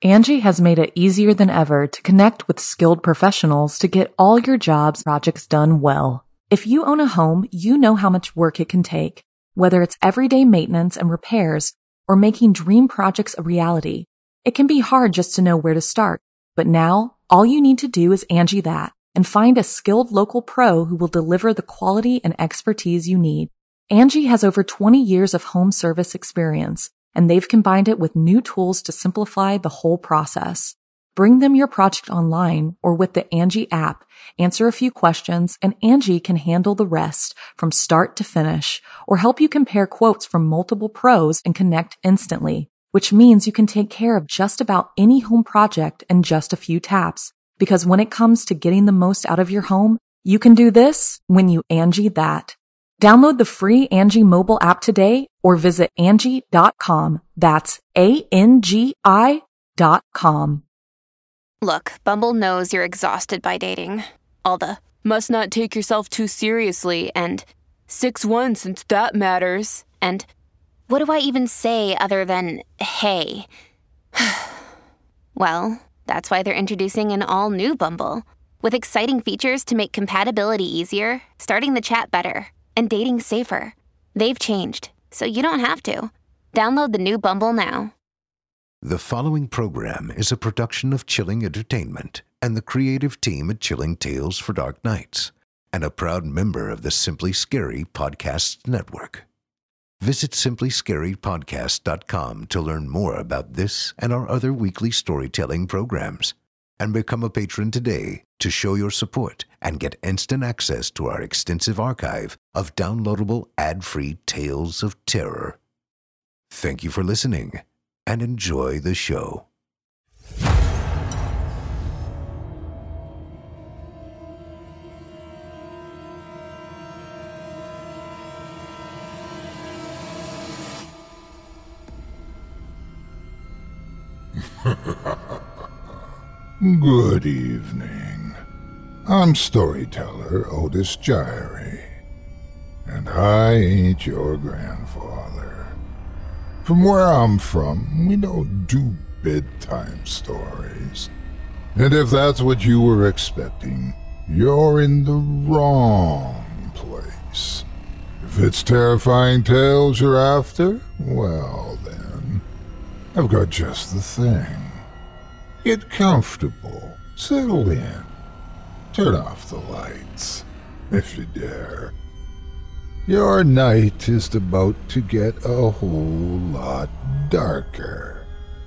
Angie has made it easier than ever to connect with skilled professionals to get all your jobs projects done well. If you own a home, you know how much work it can take, whether it's everyday maintenance and repairs or making dream projects a reality. It can be hard just to know where to start, but now all you need to do is Angie that and find a skilled local pro who will deliver the quality and expertise you need. Angie has over 20 years of home service experience, and they've combined it with new tools to simplify the whole process. Bring them your project online or with the Angie app, answer a few questions, and Angie can handle the rest from start to finish or help you compare quotes from multiple pros and connect instantly, which means you can take care of just about any home project in just a few taps. Because when it comes to getting the most out of your home, you can do this when you Angie that. Download the free Angie mobile app today or visit Angie.com. That's ANGI.com. Look, Bumble knows you're exhausted by dating. All the must not take yourself too seriously and 6'1" since that matters. And what do I even say other than hey? Well, that's why they're introducing an all-new Bumble with exciting features to make compatibility easier, starting the chat better, and dating safer. They've changed, so you don't have to. Download the new Bumble now. The following program is a production of Chilling Entertainment and the creative team at Chilling Tales for Dark Nights, and a proud member of the Simply Scary Podcasts Network. Visit simplyscarypodcast.com to learn more about this and our other weekly storytelling programs, and become a patron today to show your support and get instant access to our extensive archive of downloadable ad-free tales of terror. Thank you for listening and enjoy the show. Good evening. I'm storyteller Otis Gyrie, and I ain't your grandfather. From where I'm from, we don't do bedtime stories. And if that's what you were expecting, you're in the wrong place. If it's terrifying tales you're after, well then, I've got just the thing. Get comfortable, settle in, turn off the lights, if you dare. Your night is about to get a whole lot darker.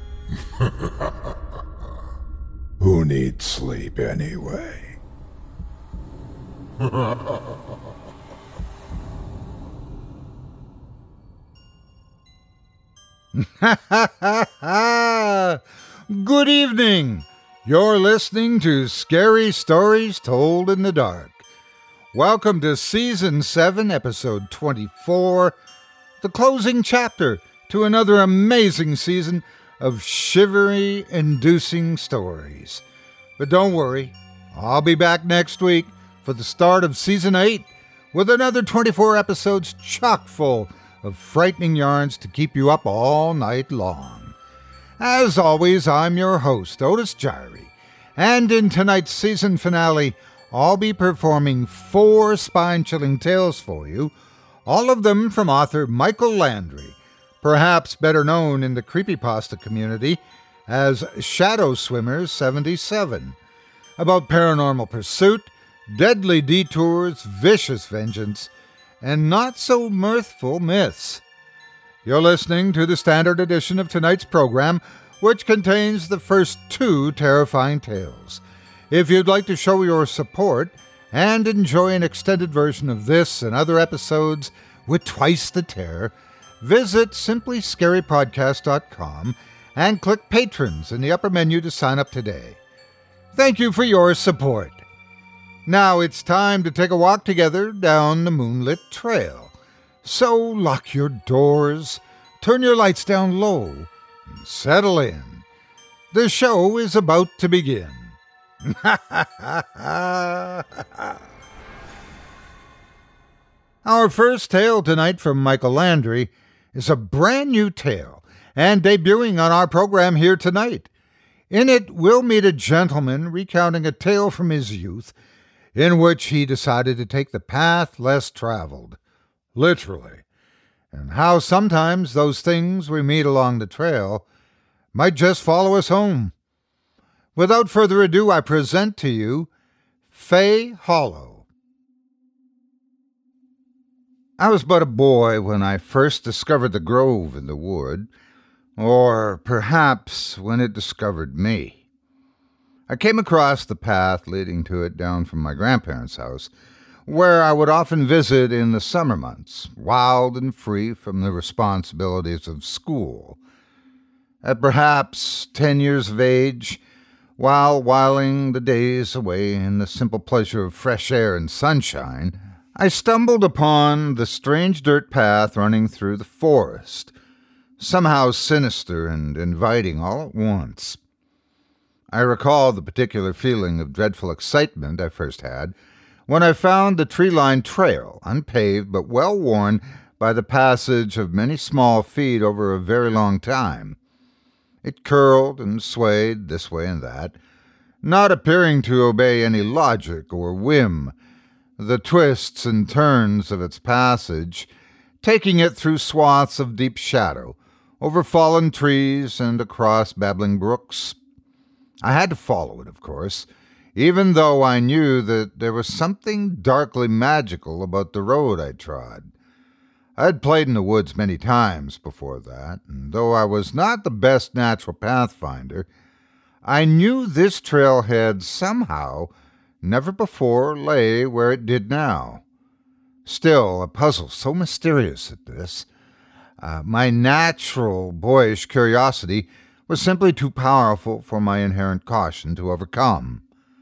Who needs sleep anyway? Good evening. You're listening to Scary Stories Told in the Dark. Welcome to Season 7, Episode 24, the closing chapter to another amazing season of shivery-inducing stories. But don't worry, I'll be back next week for the start of Season 8 with another 24 episodes chock full of frightening yarns to keep you up all night long. As always, I'm your host, Otis Gyrie, and in tonight's season finale, I'll be performing 4 spine-chilling tales for you, all of them from author Michael Landry, perhaps better known in the creepypasta community as Shadow Swimmers 77, about paranormal pursuit, deadly detours, vicious vengeance, and not-so-mirthful myths. You're listening to the standard edition of tonight's program, which contains the first 2 terrifying tales. If you'd like to show your support and enjoy an extended version of this and other episodes with twice the terror, visit simplyscarypodcast.com and click Patrons in the upper menu to sign up today. Thank you for your support. Now it's time to take a walk together down the moonlit trail. So lock your doors, turn your lights down low, and settle in. The show is about to begin. Our first tale tonight from Michael Landry is a brand new tale and debuting on our program here tonight. In it, we'll meet a gentleman recounting a tale from his youth in which he decided to take the path less traveled, literally, and how sometimes those things we meet along the trail might just follow us home. Without further ado, I present to you Fay Hollow. I was but a boy when I first discovered the grove in the wood, or perhaps when it discovered me. I came across the path leading to it down from my grandparents' house, where I would often visit in the summer months, wild and free from the responsibilities of school. At perhaps 10 years of age, while whiling the days away in the simple pleasure of fresh air and sunshine, I stumbled upon the strange dirt path running through the forest, somehow sinister and inviting all at once. I recall the particular feeling of dreadful excitement I first had when I found the tree-lined trail, unpaved but well-worn by the passage of many small feet over a very long time. It curled and swayed this way and that, not appearing to obey any logic or whim, the twists and turns of its passage taking it through swaths of deep shadow, over fallen trees and across babbling brooks. I had to follow it, of course, even though I knew that there was something darkly magical about the road I trod. I had played in the woods many times before that, and though I was not the best natural pathfinder, I knew this trailhead somehow never before lay where it did now. Still, a puzzle so mysterious at this, my natural boyish curiosity was simply too powerful for my inherent caution to overcome.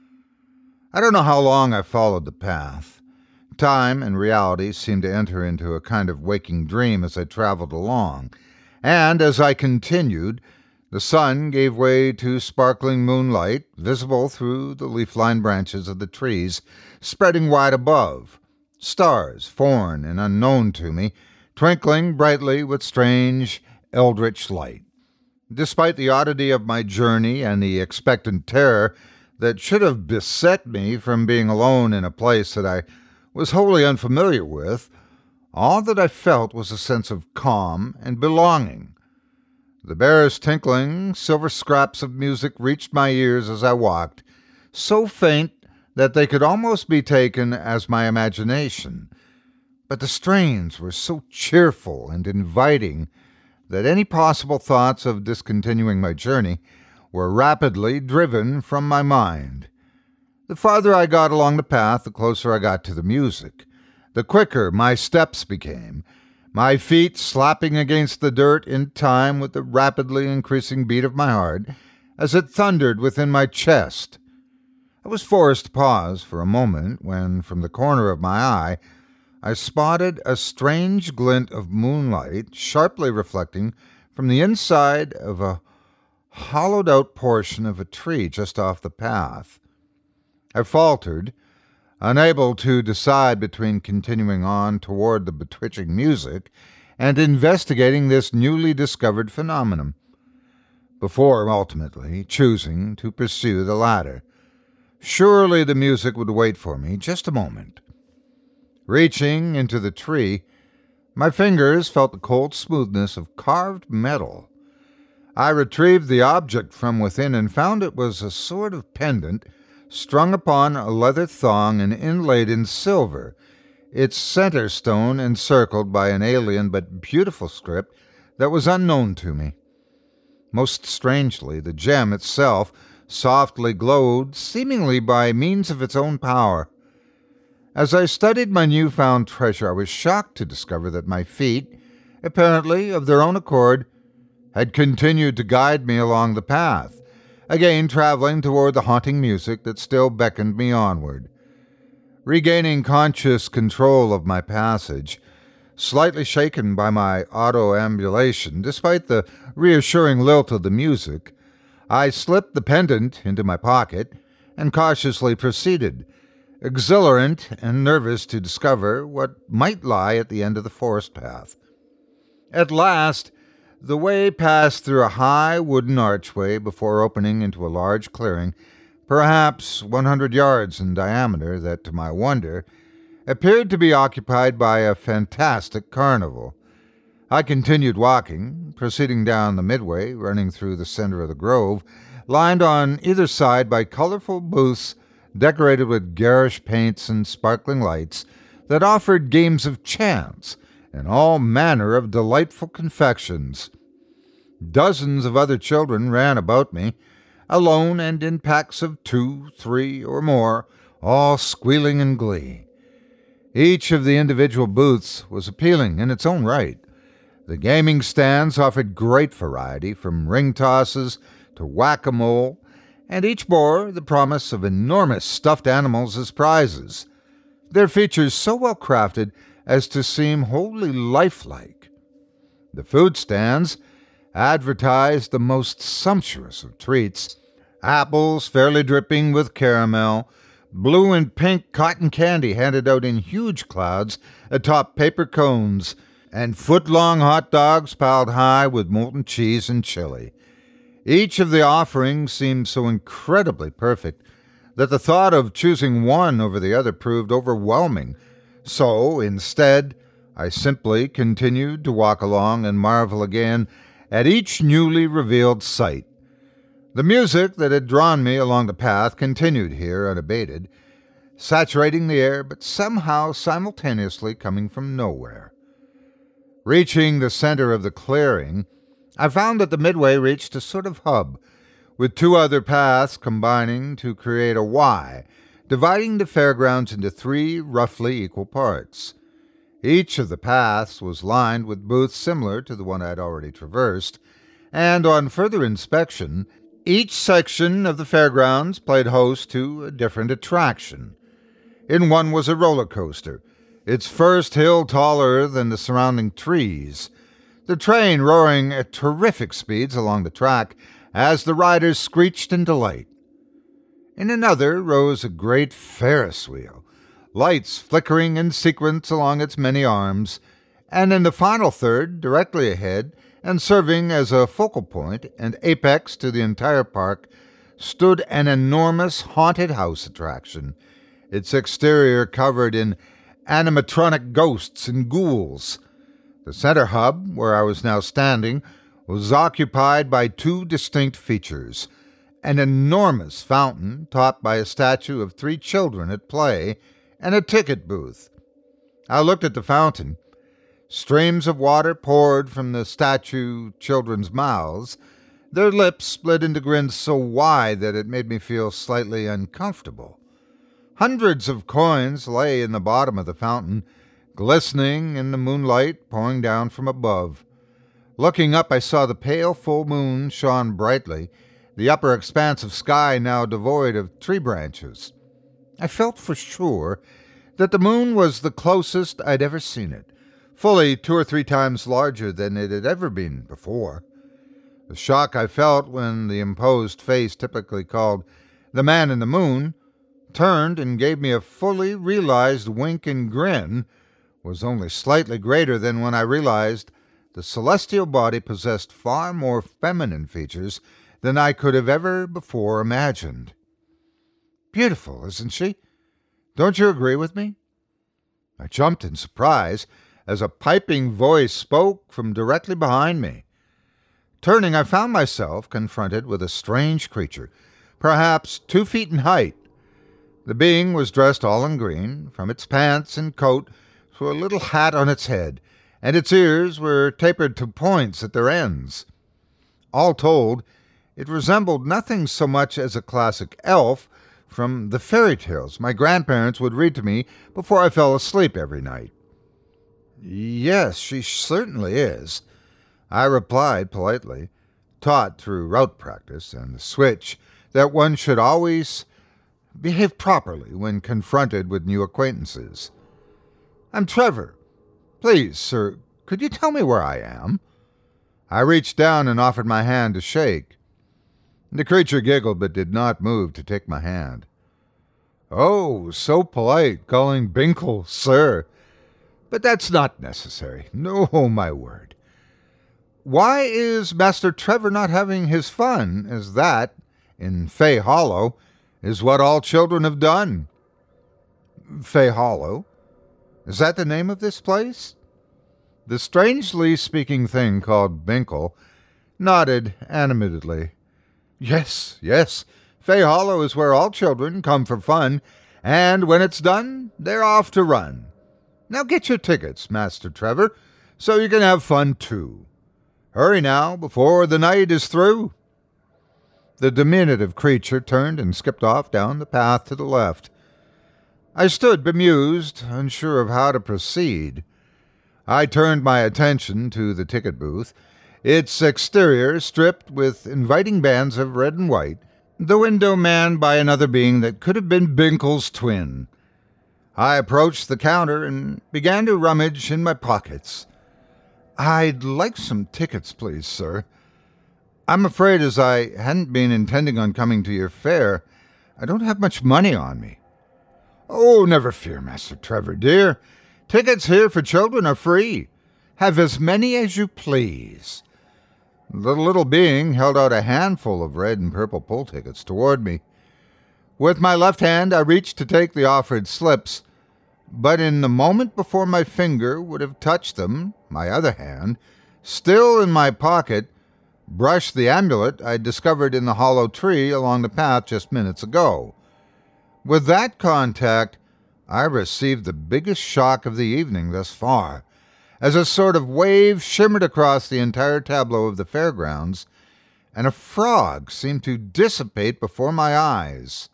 I don't know how long I followed the path. Time and reality seemed to enter into a kind of waking dream as I traveled along, and as I continued, the sun gave way to sparkling moonlight, visible through the leaf-lined branches of the trees, spreading wide above, stars, foreign and unknown to me, twinkling brightly with strange, eldritch light. Despite the oddity of my journey and the expectant terror that should have beset me from being alone in a place that I was wholly unfamiliar with, all that I felt was a sense of calm and belonging. The barest tinkling, silver scraps of music reached my ears as I walked, so faint that they could almost be taken as my imagination, but the strains were so cheerful and inviting that any possible thoughts of discontinuing my journey were rapidly driven from my mind. The farther I got along the path, the closer I got to the music. The quicker my steps became, my feet slapping against the dirt in time with the rapidly increasing beat of my heart as it thundered within my chest. I was forced to pause for a moment when, from the corner of my eye, I spotted a strange glint of moonlight sharply reflecting from the inside of a hollowed-out portion of a tree just off the path. I faltered, unable to decide between continuing on toward the betwitching music and investigating this newly discovered phenomenon, before ultimately choosing to pursue the latter. Surely the music would wait for me just a moment. Reaching into the tree, my fingers felt the cold smoothness of carved metal. I retrieved the object from within and found it was a sort of pendant strung upon a leather thong and inlaid in silver, its center stone encircled by an alien but beautiful script that was unknown to me. Most strangely, the gem itself softly glowed, seemingly by means of its own power. As I studied my newfound treasure, I was shocked to discover that my feet, apparently of their own accord, had continued to guide me along the path, again traveling toward the haunting music that still beckoned me onward. Regaining conscious control of my passage, slightly shaken by my auto-ambulation, despite the reassuring lilt of the music, I slipped the pendant into my pocket and cautiously proceeded, exhilarant and nervous to discover what might lie at the end of the forest path. At last, The way passed through a high wooden archway before opening into a large clearing, perhaps 100 yards in diameter, that, to my wonder, appeared to be occupied by a fantastic carnival. I continued walking, proceeding down the midway, running through the center of the grove, lined on either side by colorful booths decorated with garish paints and sparkling lights that offered games of chance and all manner of delightful confections. Dozens of other children ran about me, alone and in packs of 2, 3, or more, all squealing in glee. Each of the individual booths was appealing in its own right. The gaming stands offered great variety, from ring tosses to whack-a-mole, and each bore the promise of enormous stuffed animals as prizes, their features so well crafted as to seem wholly lifelike. The food stands advertised the most sumptuous of treats, apples fairly dripping with caramel, blue and pink cotton candy handed out in huge clouds atop paper cones, and foot-long hot dogs piled high with molten cheese and chili. Each of the offerings seemed so incredibly perfect that the thought of choosing one over the other proved overwhelming. So, instead, I simply continued to walk along and marvel again at each newly revealed sight. The music that had drawn me along the path continued here unabated, saturating the air, but somehow simultaneously coming from nowhere. Reaching the center of the clearing, I found that the midway reached a sort of hub, with two other paths combining to create a Y, dividing the fairgrounds into 3 roughly equal parts. Each of the paths was lined with booths similar to the one I had already traversed, and on further inspection, each section of the fairgrounds played host to a different attraction. In one was a roller coaster, its first hill taller than the surrounding trees, the train roaring at terrific speeds along the track as the riders screeched in delight. In another rose a great Ferris wheel, lights flickering in sequence along its many arms, and in the final third, directly ahead, and serving as a focal point and apex to the entire park, stood an enormous haunted house attraction, its exterior covered in animatronic ghosts and ghouls. The center hub, where I was now standing, was occupied by 2 distinct features: an enormous fountain topped by a statue of 3 children at play, and a ticket booth. I looked at the fountain. Streams of water poured from the statue children's mouths, their lips split into grins so wide that it made me feel slightly uncomfortable. Hundreds of coins lay in the bottom of the fountain, glistening in the moonlight pouring down from above. Looking up, I saw the pale full moon shone brightly, the upper expanse of sky now devoid of tree branches. I felt for sure that the moon was the closest I'd ever seen it, fully 2 or 3 times larger than it had ever been before. The shock I felt when the imposed face typically called the man in the moon turned and gave me a fully realized wink and grin was only slightly greater than when I realized the celestial body possessed far more feminine features than I could have ever before imagined. Beautiful, isn't she? Don't you agree with me? I jumped in surprise as a piping voice spoke from directly behind me. Turning, I found myself confronted with a strange creature, perhaps 2 feet in height. The being was dressed all in green, from its pants and coat to a little hat on its head, and its ears were tapered to points at their ends. All told, it resembled nothing so much as a classic elf from the fairy tales my grandparents would read to me before I fell asleep every night. "Yes, she certainly is," I replied politely, taught through route practice and the switch that one should always behave properly when confronted with new acquaintances. "I'm Trevor. Please, sir, could you tell me where I am?" I reached down and offered my hand to shake. The creature giggled but did not move to take my hand. "Oh, so polite, calling Binkle sir. But that's not necessary. No, my word. Why is Master Trevor not having his fun, as that, in Fay Hollow, is what all children have done? Fay Hollow? Is that the name of this place? The strangely speaking thing called Binkle nodded animatedly. Yes, Fay Hollow is where all children come for fun, and when it's done, they're off to run. Now get your tickets, Master Trevor, so you can have fun too. Hurry now, before the night is through. The diminutive creature turned and skipped off down the path to the left. I stood bemused, unsure of how to proceed. I turned my attention to the ticket booth, its exterior stripped with inviting bands of red and white, the window manned by another being that could have been Binkle's twin. I approached the counter and began to rummage in my pockets. I'd like some tickets, please, sir. I'm afraid, as I hadn't been intending on coming to your fair, I don't have much money on me. Oh, never fear, Master Trevor, dear. Tickets here for children are free. Have as many as you please. The little being held out a handful of red and purple pull tickets toward me. With my left hand, I reached to take the offered slips, but in the moment before my finger would have touched them, my other hand, still in my pocket, brushed the amulet I discovered in the hollow tree along the path just minutes ago. With that contact, I received the biggest shock of the evening thus far, as a sort of wave shimmered across the entire tableau of the fairgrounds, and a frog seemed to dissipate before my eyes.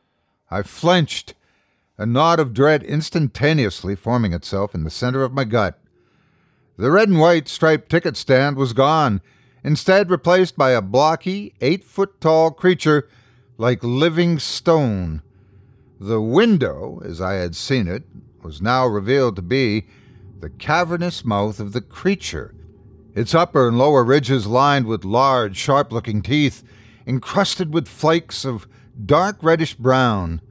I flinched, a knot of dread instantaneously forming itself in the center of my gut. The red and white striped ticket stand was gone, instead replaced by a blocky, 8-foot-tall creature like living stone. The window, as I had seen it, was now revealed to be the cavernous mouth of the creature, its upper and lower ridges lined with large, sharp-looking teeth, encrusted with flakes of dark reddish brown.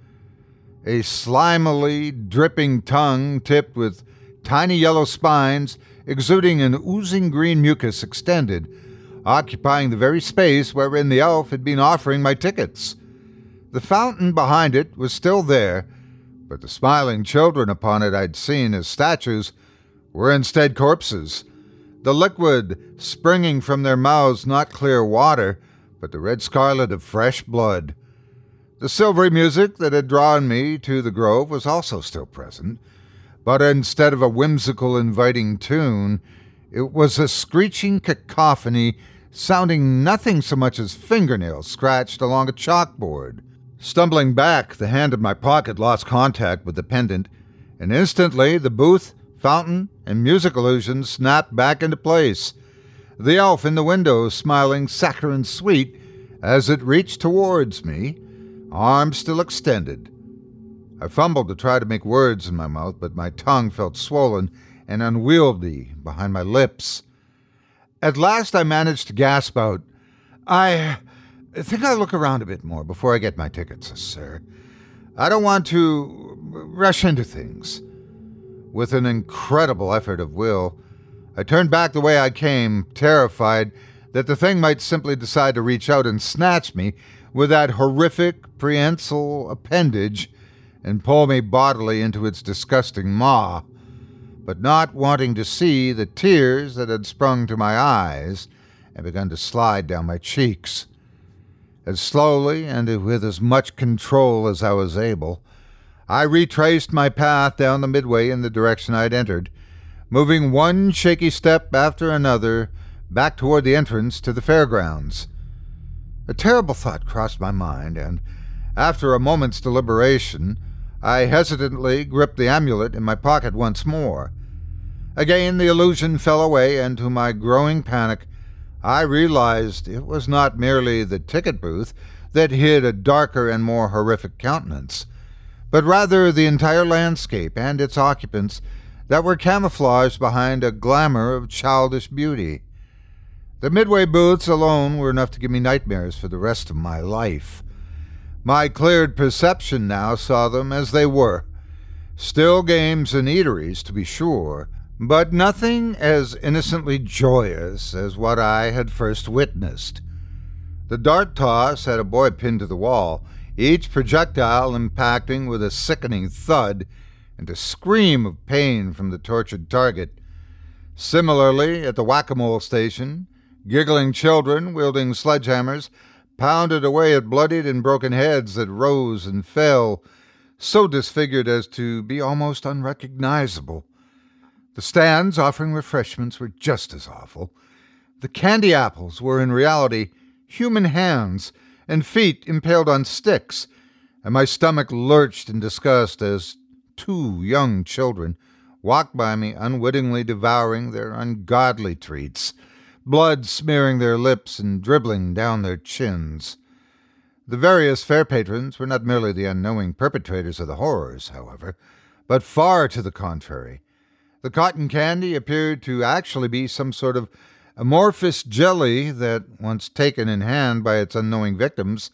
A slimily dripping tongue tipped with tiny yellow spines, exuding an oozing green mucus, extended, occupying the very space wherein the elf had been offering my tickets. The fountain behind it was still there, but the smiling children upon it I'd seen as statues were instead corpses, the liquid springing from their mouths not clear water, but the red scarlet of fresh blood. The silvery music that had drawn me to the grove was also still present, but instead of a whimsical, inviting tune, it was a screeching cacophony sounding nothing so much as fingernails scratched along a chalkboard. Stumbling back, the hand in my pocket lost contact with the pendant, and instantly the booth, fountain, and music illusions snapped back into place, the elf in the window smiling saccharine sweet as it reached towards me, arms still extended. I fumbled to try to make words in my mouth, but my tongue felt swollen and unwieldy behind my lips. At last I managed to gasp out, I think I'll look around a bit more before I get my tickets, sir. I don't want to rush into things. With an incredible effort of will, I turned back the way I came, terrified that the thing might simply decide to reach out and snatch me with that horrific prehensile appendage and pull me bodily into its disgusting maw. But not wanting to see the tears that had sprung to my eyes and begun to slide down my cheeks. As slowly and with as much control as I was able, I retraced my path down the midway in the direction I'd entered, moving one shaky step after another back toward the entrance to the fairgrounds. A terrible thought crossed my mind, and after a moment's deliberation, I hesitantly gripped the amulet in my pocket once more. Again the illusion fell away, and to my growing panic, I realized it was not merely the ticket booth that hid a darker and more horrific countenance, but rather the entire landscape and its occupants that were camouflaged behind a glamour of childish beauty. The midway booths alone were enough to give me nightmares for the rest of my life. My cleared perception now saw them as they were. Still games and eateries, to be sure, but nothing as innocently joyous as what I had first witnessed. The dart toss had a boy pinned to the wall, each projectile impacting with a sickening thud and a scream of pain from the tortured target. Similarly, at the whack-a-mole station, giggling children wielding sledgehammers pounded away at bloodied and broken heads that rose and fell, so disfigured as to be almost unrecognizable. The stands offering refreshments were just as awful. The candy apples were in reality human hands and feet impaled on sticks, and my stomach lurched in disgust as 2 young children walked by me, unwittingly devouring their ungodly treats, blood smearing their lips and dribbling down their chins. The various fair patrons were not merely the unknowing perpetrators of the horrors, however, but far to the contrary. The cotton candy appeared to actually be some sort of amorphous jelly that, once taken in hand by its unknowing victims,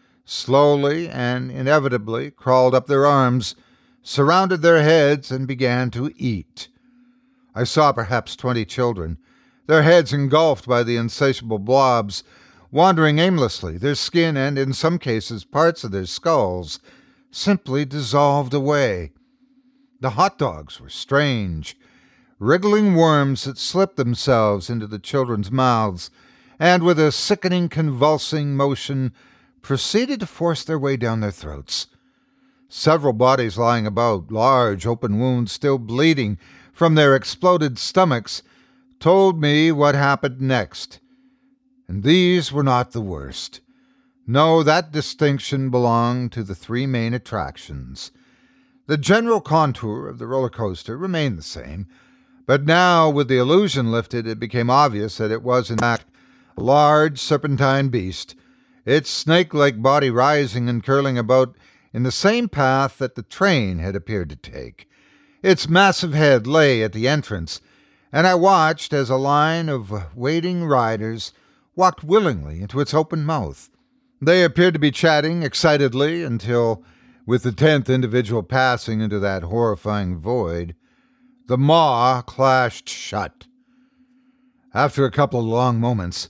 slowly and inevitably crawled up their arms, surrounded their heads, and began to eat. I saw perhaps 20 children, their heads engulfed by the insatiable blobs, wandering aimlessly, their skin and, in some cases, parts of their skulls simply dissolved away. The hot dogs were strange, wriggling worms that slipped themselves into the children's mouths, and with a sickening, convulsing motion proceeded to force their way down their throats. Several bodies lying about, large open wounds still bleeding from their exploded stomachs, told me what happened next. And these were not the worst. No, that distinction belonged to the 3 main attractions. The general contour of the roller coaster remained the same, but now, with the illusion lifted, it became obvious that it was, in fact, a large serpentine beast, its snake-like body rising and curling about in the same path that the train had appeared to take. Its massive head lay at the entrance, and I watched as a line of waiting riders walked willingly into its open mouth. They appeared to be chatting excitedly until, with the 10th individual passing into that horrifying void, the maw clashed shut. After a couple of long moments,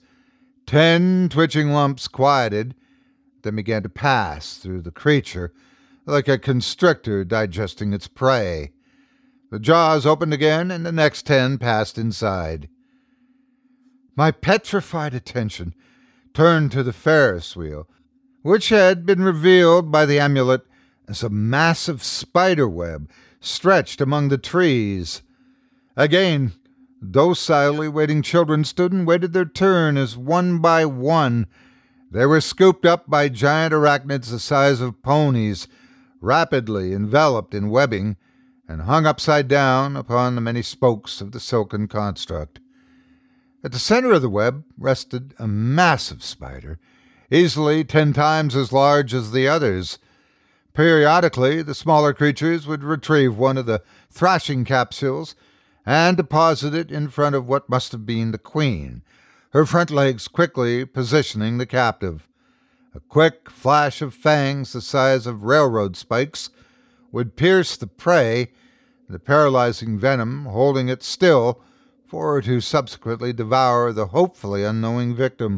10 twitching lumps quieted, then began to pass through the creature like a constrictor digesting its prey. The jaws opened again, and the next 10 passed inside. My petrified attention turned to the Ferris wheel, which had been revealed by the amulet as a massive spider web stretched among the trees. Again, docilely waiting children stood and waited their turn as one by one they were scooped up by giant arachnids the size of ponies, rapidly enveloped in webbing, and hung upside down upon the many spokes of the silken construct. At the center of the web rested a massive spider, easily 10 times as large as the others. Periodically, the smaller creatures would retrieve one of the thrashing capsules and deposit it in front of what must have been the queen, her front legs quickly positioning the captive. A quick flash of fangs the size of railroad spikes would pierce the prey, the paralyzing venom holding it still for her to subsequently devour the hopefully unknowing victim.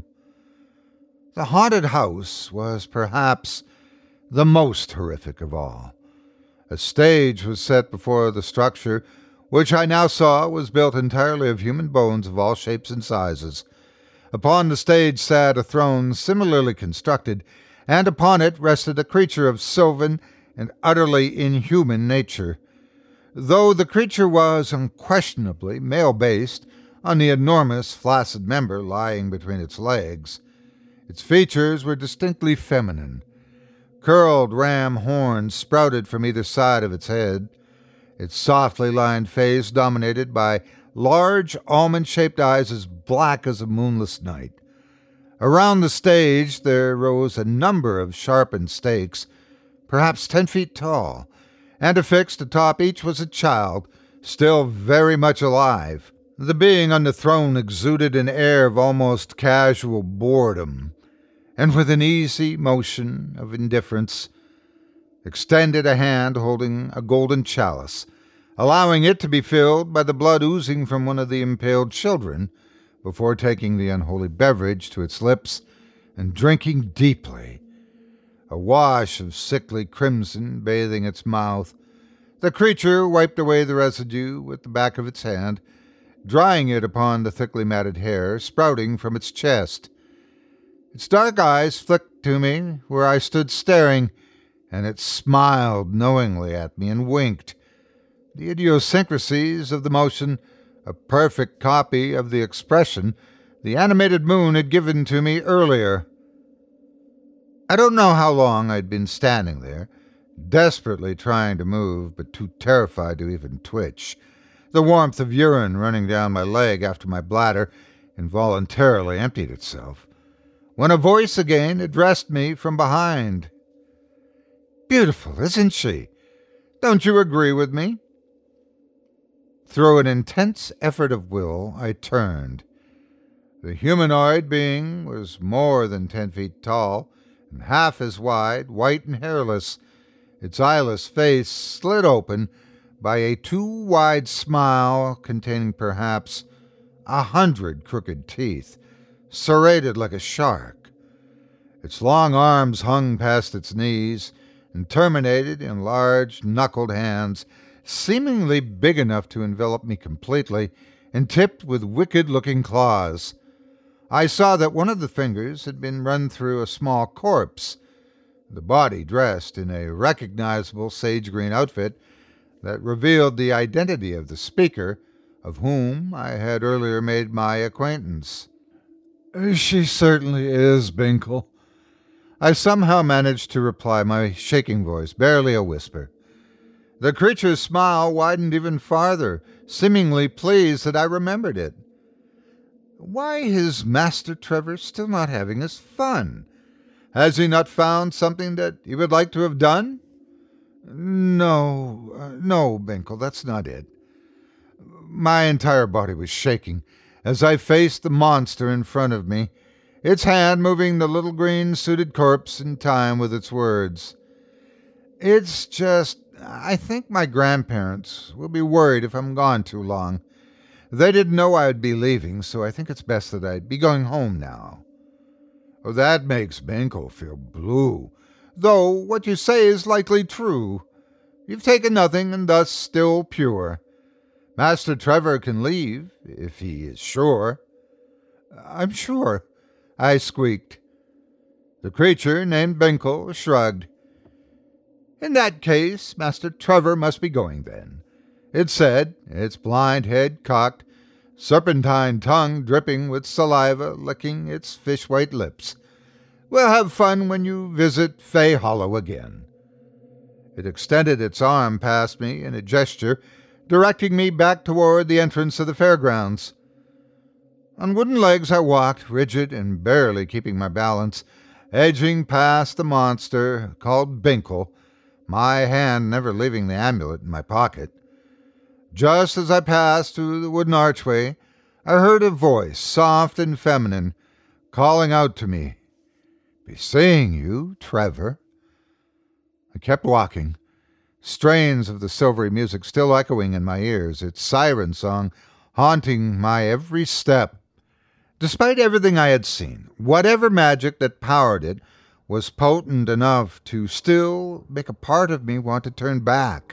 The haunted house was perhaps the most horrific of all. A stage was set before the structure, which I now saw was built entirely of human bones of all shapes and sizes. Upon the stage sat a throne similarly constructed, and upon it rested a creature of sylvan and utterly inhuman nature. Though the creature was unquestionably male-based on the enormous flaccid member lying between its legs, its features were distinctly feminine. Curled ram horns sprouted from either side of its head, its softly lined face dominated by large almond-shaped eyes as black as a moonless night. Around the stage there rose a number of sharpened stakes, perhaps 10 feet tall, and affixed atop each was a child, still very much alive. The being on the throne exuded an air of almost casual boredom, and with an easy motion of indifference, extended a hand holding a golden chalice, allowing it to be filled by the blood oozing from one of the impaled children before taking the unholy beverage to its lips and drinking deeply. A wash of sickly crimson bathing its mouth, the creature wiped away the residue with the back of its hand, drying it upon the thickly matted hair sprouting from its chest. Its dark eyes flicked to me where I stood staring, and it smiled knowingly at me and winked. The idiosyncrasies of the motion, a perfect copy of the expression the animated moon had given to me earlier. I don't know how long I'd been standing there, desperately trying to move, but too terrified to even twitch, the warmth of urine running down my leg after my bladder involuntarily emptied itself, when a voice again addressed me from behind. "Beautiful, isn't she? Don't you agree with me?" Through an intense effort of will, I turned. The humanoid being was more than 10 feet tall, and half as wide, white and hairless, its eyeless face slit open by a too-wide smile containing perhaps 100 crooked teeth, serrated like a shark. Its long arms hung past its knees and terminated in large, knuckled hands, seemingly big enough to envelop me completely, and tipped with wicked-looking claws. I saw that one of the fingers had been run through a small corpse, the body dressed in a recognizable sage-green outfit that revealed the identity of the speaker, of whom I had earlier made my acquaintance. "She certainly is, Binkle," I somehow managed to reply, my shaking voice barely a whisper. The creature's smile widened even farther, seemingly pleased that I remembered it. Why is Master Trevor still not having his fun? Has he not found something that he would like to have done? No, Binkle, that's not it. My entire body was shaking as I faced the monster in front of me, its hand moving the little green-suited corpse in time with its words. It's just, I think my grandparents will be worried if I'm gone too long. They didn't know I'd be leaving, so I think it's best that I'd be going home now. Oh, that makes Binkle feel blue, though what you say is likely true. You've taken nothing and thus still pure. Master Trevor can leave, if he is sure. I'm sure, I squeaked. The creature named Binkle shrugged. In that case, Master Trevor must be going then, it said, its blind head cocked, serpentine tongue dripping with saliva licking its fish-white lips. We'll have fun when you visit Fay Hollow again. It extended its arm past me in a gesture, directing me back toward the entrance of the fairgrounds. On wooden legs I walked, rigid and barely keeping my balance, edging past the monster called Binkle, my hand never leaving the amulet in my pocket. Just as I passed through the wooden archway, I heard a voice, soft and feminine, calling out to me, "Be seeing you, Trevor." I kept walking, strains of the silvery music still echoing in my ears, its siren song haunting my every step. Despite everything I had seen, whatever magic that powered it was potent enough to still make a part of me want to turn back.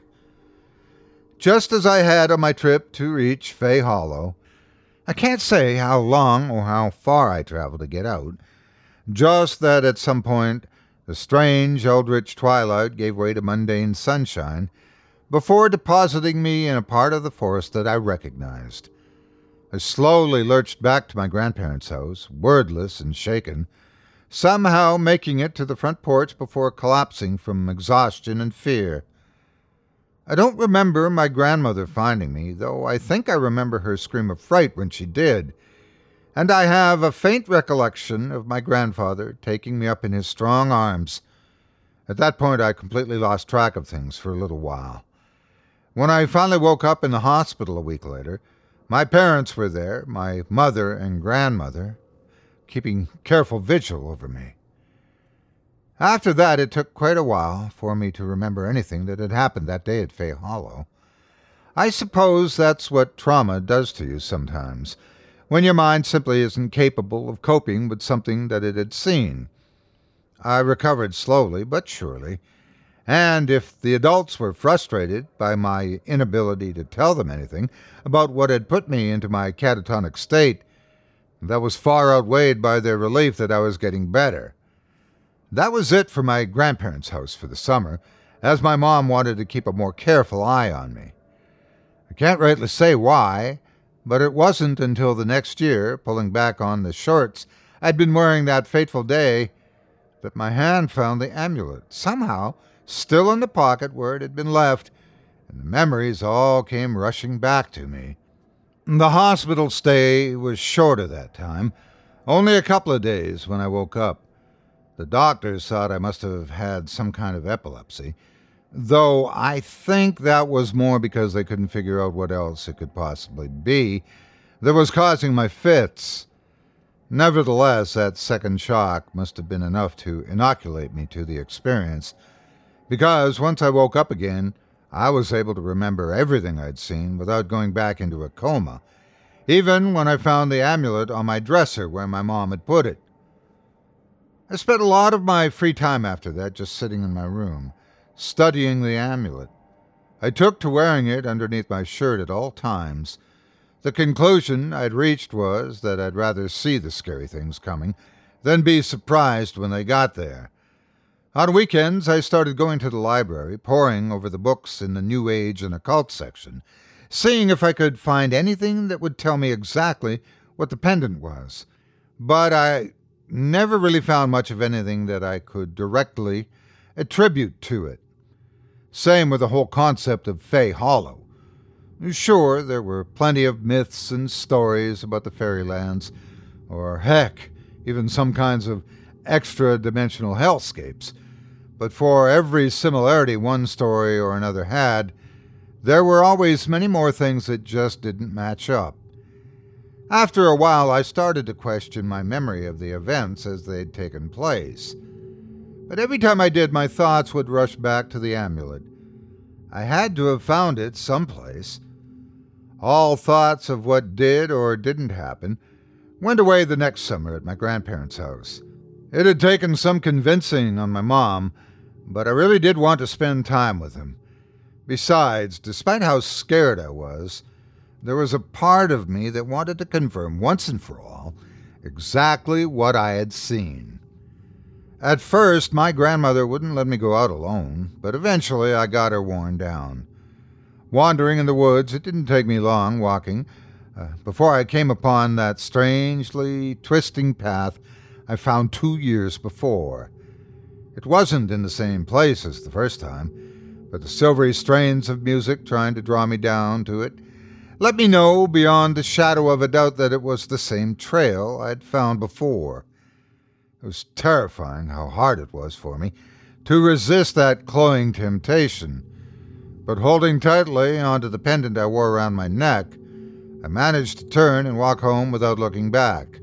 Just as I had on my trip to reach Fay Hollow, I can't say how long or how far I traveled to get out, just that at some point the strange eldritch twilight gave way to mundane sunshine before depositing me in a part of the forest that I recognized. I slowly lurched back to my grandparents' house, wordless and shaken, somehow making it to the front porch before collapsing from exhaustion and fear. I don't remember my grandmother finding me, though I think I remember her scream of fright when she did, and I have a faint recollection of my grandfather taking me up in his strong arms. At that point I completely lost track of things for a little while. When I finally woke up in the hospital a week later, my parents were there, my mother and grandmother, keeping careful vigil over me. After that, it took quite a while for me to remember anything that had happened that day at Fay Hollow. I suppose that's what trauma does to you sometimes, when your mind simply isn't capable of coping with something that it had seen. I recovered slowly but surely, and if the adults were frustrated by my inability to tell them anything about what had put me into my catatonic state, that was far outweighed by their relief that I was getting better. That was it for my grandparents' house for the summer, as my mom wanted to keep a more careful eye on me. I can't rightly say why, but it wasn't until the next year, pulling back on the shorts I'd been wearing that fateful day, that my hand found the amulet, somehow still in the pocket where it had been left, and the memories all came rushing back to me. The hospital stay was shorter that time, only a couple of days when I woke up. The doctors thought I must have had some kind of epilepsy, though I think that was more because they couldn't figure out what else it could possibly be that was causing my fits. Nevertheless, that second shock must have been enough to inoculate me to the experience, because once I woke up again, I was able to remember everything I'd seen without going back into a coma, even when I found the amulet on my dresser where my mom had put it. I spent a lot of my free time after that just sitting in my room, studying the amulet. I took to wearing it underneath my shirt at all times. The conclusion I'd reached was that I'd rather see the scary things coming than be surprised when they got there. On weekends, I started going to the library, poring over the books in the New Age and Occult section, seeing if I could find anything that would tell me exactly what the pendant was. But I never really found much of anything that I could directly attribute to it. Same with the whole concept of Fay Hollow. Sure, there were plenty of myths and stories about the fairylands, or heck, even some kinds of extra-dimensional hellscapes. But for every similarity one story or another had, there were always many more things that just didn't match up. After a while, I started to question my memory of the events as they'd taken place. But every time I did, my thoughts would rush back to the amulet. I had to have found it someplace. All thoughts of what did or didn't happen went away the next summer at my grandparents' house. It had taken some convincing on my mom, but I really did want to spend time with him. Besides, despite how scared I was, there was a part of me that wanted to confirm once and for all exactly what I had seen. At first, my grandmother wouldn't let me go out alone, but eventually I got her worn down. Wandering in the woods, it didn't take me long walking before I came upon that strangely twisting path I found 2 years before. It wasn't in the same place as the first time, but the silvery strains of music trying to draw me down to it let me know beyond the shadow of a doubt that it was the same trail I'd found before. It was terrifying how hard it was for me to resist that cloying temptation, but holding tightly onto the pendant I wore around my neck, I managed to turn and walk home without looking back.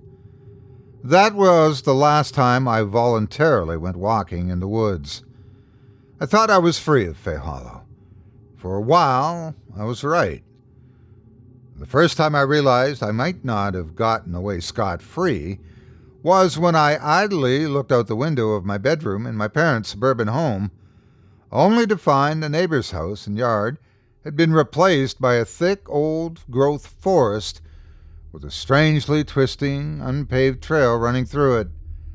That was the last time I voluntarily went walking in the woods. I thought I was free of Fay Hollow. For a while, I was right. The first time I realized I might not have gotten away scot-free was when I idly looked out the window of my bedroom in my parents' suburban home, only to find the neighbor's house and yard had been replaced by a thick old-growth forest with a strangely twisting, unpaved trail running through it.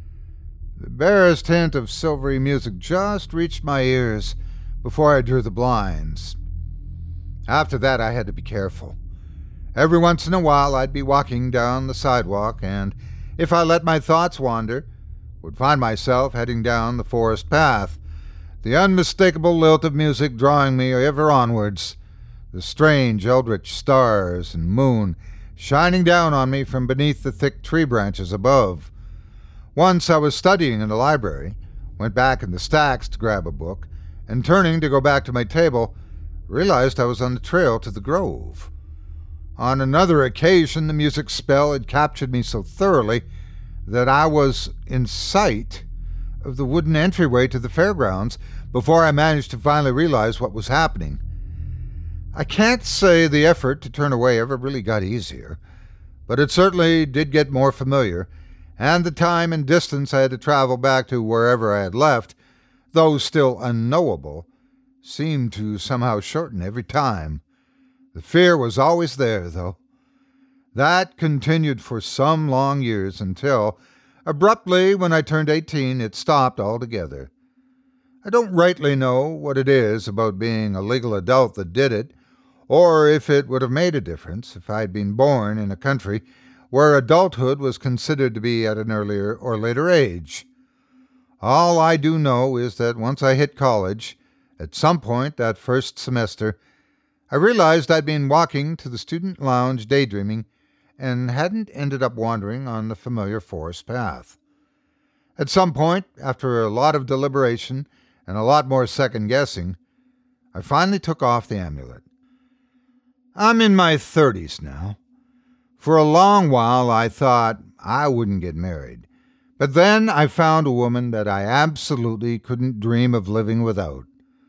The barest hint of silvery music just reached my ears before I drew the blinds. After that, I had to be careful. Every once in a while, I'd be walking down the sidewalk, and if I let my thoughts wander, would find myself heading down the forest path, the unmistakable lilt of music drawing me ever onwards, the strange eldritch stars and moon shining down on me from beneath the thick tree branches above. Once I was studying in the library, went back in the stacks to grab a book, and turning to go back to my table, realized I was on the trail to the grove. On another occasion, the music spell had captured me so thoroughly that I was in sight of the wooden entryway to the fairgrounds before I managed to finally realize what was happening. I can't say the effort to turn away ever really got easier, but it certainly did get more familiar, and the time and distance I had to travel back to wherever I had left, though still unknowable, seemed to somehow shorten every time. The fear was always there, though. That continued for some long years until, abruptly, when I turned 18, it stopped altogether. I don't rightly know what it is about being a legal adult that did it, or if it would have made a difference if I had been born in a country where adulthood was considered to be at an earlier or later age. All I do know is that once I hit college, at some point that first semester, I realized I'd been walking to the student lounge daydreaming and hadn't ended up wandering on the familiar forest path. At some point, after a lot of deliberation and a lot more second-guessing, I finally took off the amulet. I'm in my 30s now. For a long while I thought I wouldn't get married, but then I found a woman that I absolutely couldn't dream of living without.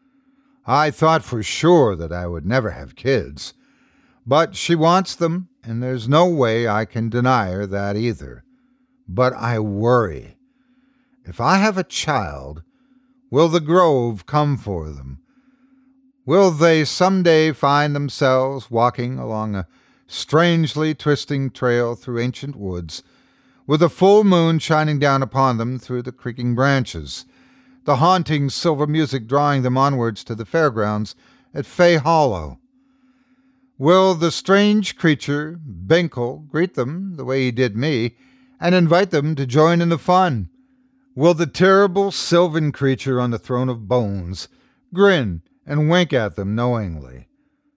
I thought for sure that I would never have kids, but she wants them, and there's no way I can deny her that either. But I worry. If I have a child, will the grove come for them? Will they someday find themselves walking along a strangely twisting trail through ancient woods, with the full moon shining down upon them through the creaking branches, the haunting silver music drawing them onwards to the fairgrounds at Fay Hollow? Will the strange creature, Binkle, greet them the way he did me, and invite them to join in the fun? Will the terrible sylvan creature on the throne of bones grin and wink at them knowingly?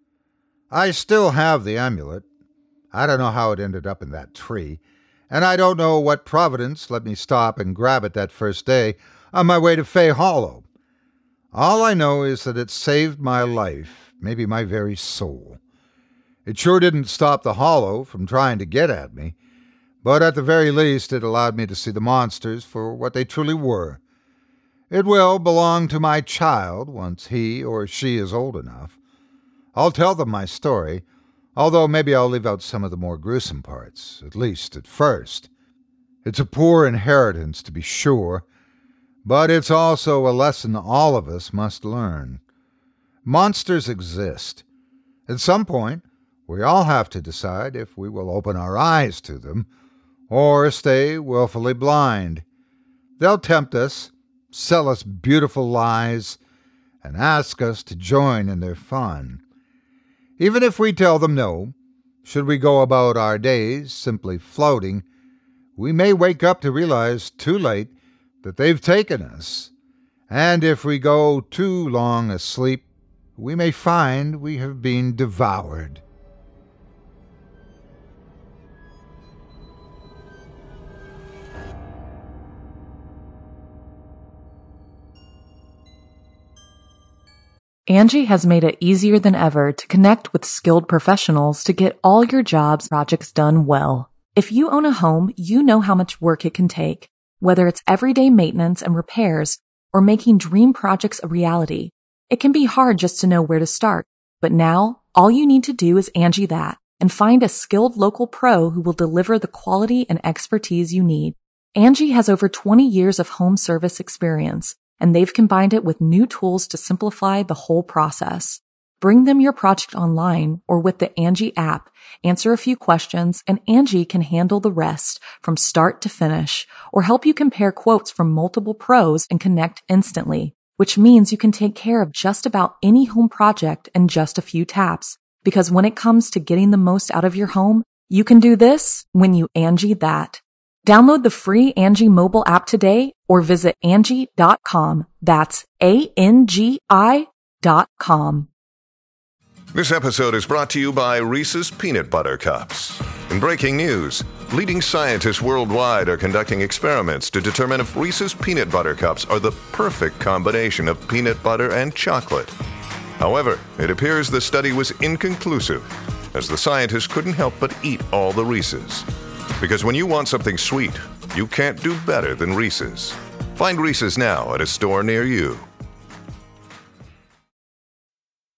I still have the amulet. I don't know how it ended up in that tree, and I don't know what providence let me stop and grab it that first day on my way to Fay Hollow. All I know is that it saved my life, maybe my very soul. It sure didn't stop the Hollow from trying to get at me, but at the very least it allowed me to see the monsters for what they truly were. It will belong to my child once he or she is old enough. I'll tell them my story, although maybe I'll leave out some of the more gruesome parts, at least at first. It's a poor inheritance, to be sure, but it's also a lesson all of us must learn. Monsters exist. At some point, we all have to decide if we will open our eyes to them or stay willfully blind. They'll tempt us, sell us beautiful lies, and ask us to join in their fun. Even if we tell them no, should we go about our days simply floating, we may wake up to realize too late that they've taken us, and if we go too long asleep, we may find we have been devoured. Angie has made it easier than ever to connect with skilled professionals to get all your jobs projects done well. If you own a home, you know how much work it can take, whether it's everyday maintenance and repairs or making dream projects a reality. It can be hard just to know where to start, but now all you need to do is Angie that and find a skilled local pro who will deliver the quality and expertise you need. Angie has over 20 years of home service experience, and they've combined it with new tools to simplify the whole process. Bring them your project online or with the Angie app, answer a few questions, and Angie can handle the rest from start to finish, or help you compare quotes from multiple pros and connect instantly, which means you can take care of just about any home project in just a few taps. Because when it comes to getting the most out of your home, you can do this when you Angie that. Download the free Angie mobile app today or visit Angie.com. That's ANGI.com. This episode is brought to you by Reese's Peanut Butter Cups. In breaking news, leading scientists worldwide are conducting experiments to determine if Reese's Peanut Butter Cups are the perfect combination of peanut butter and chocolate. However, it appears the study was inconclusive, as the scientists couldn't help but eat all the Reese's. Because when you want something sweet, you can't do better than Reese's. Find Reese's now at a store near you.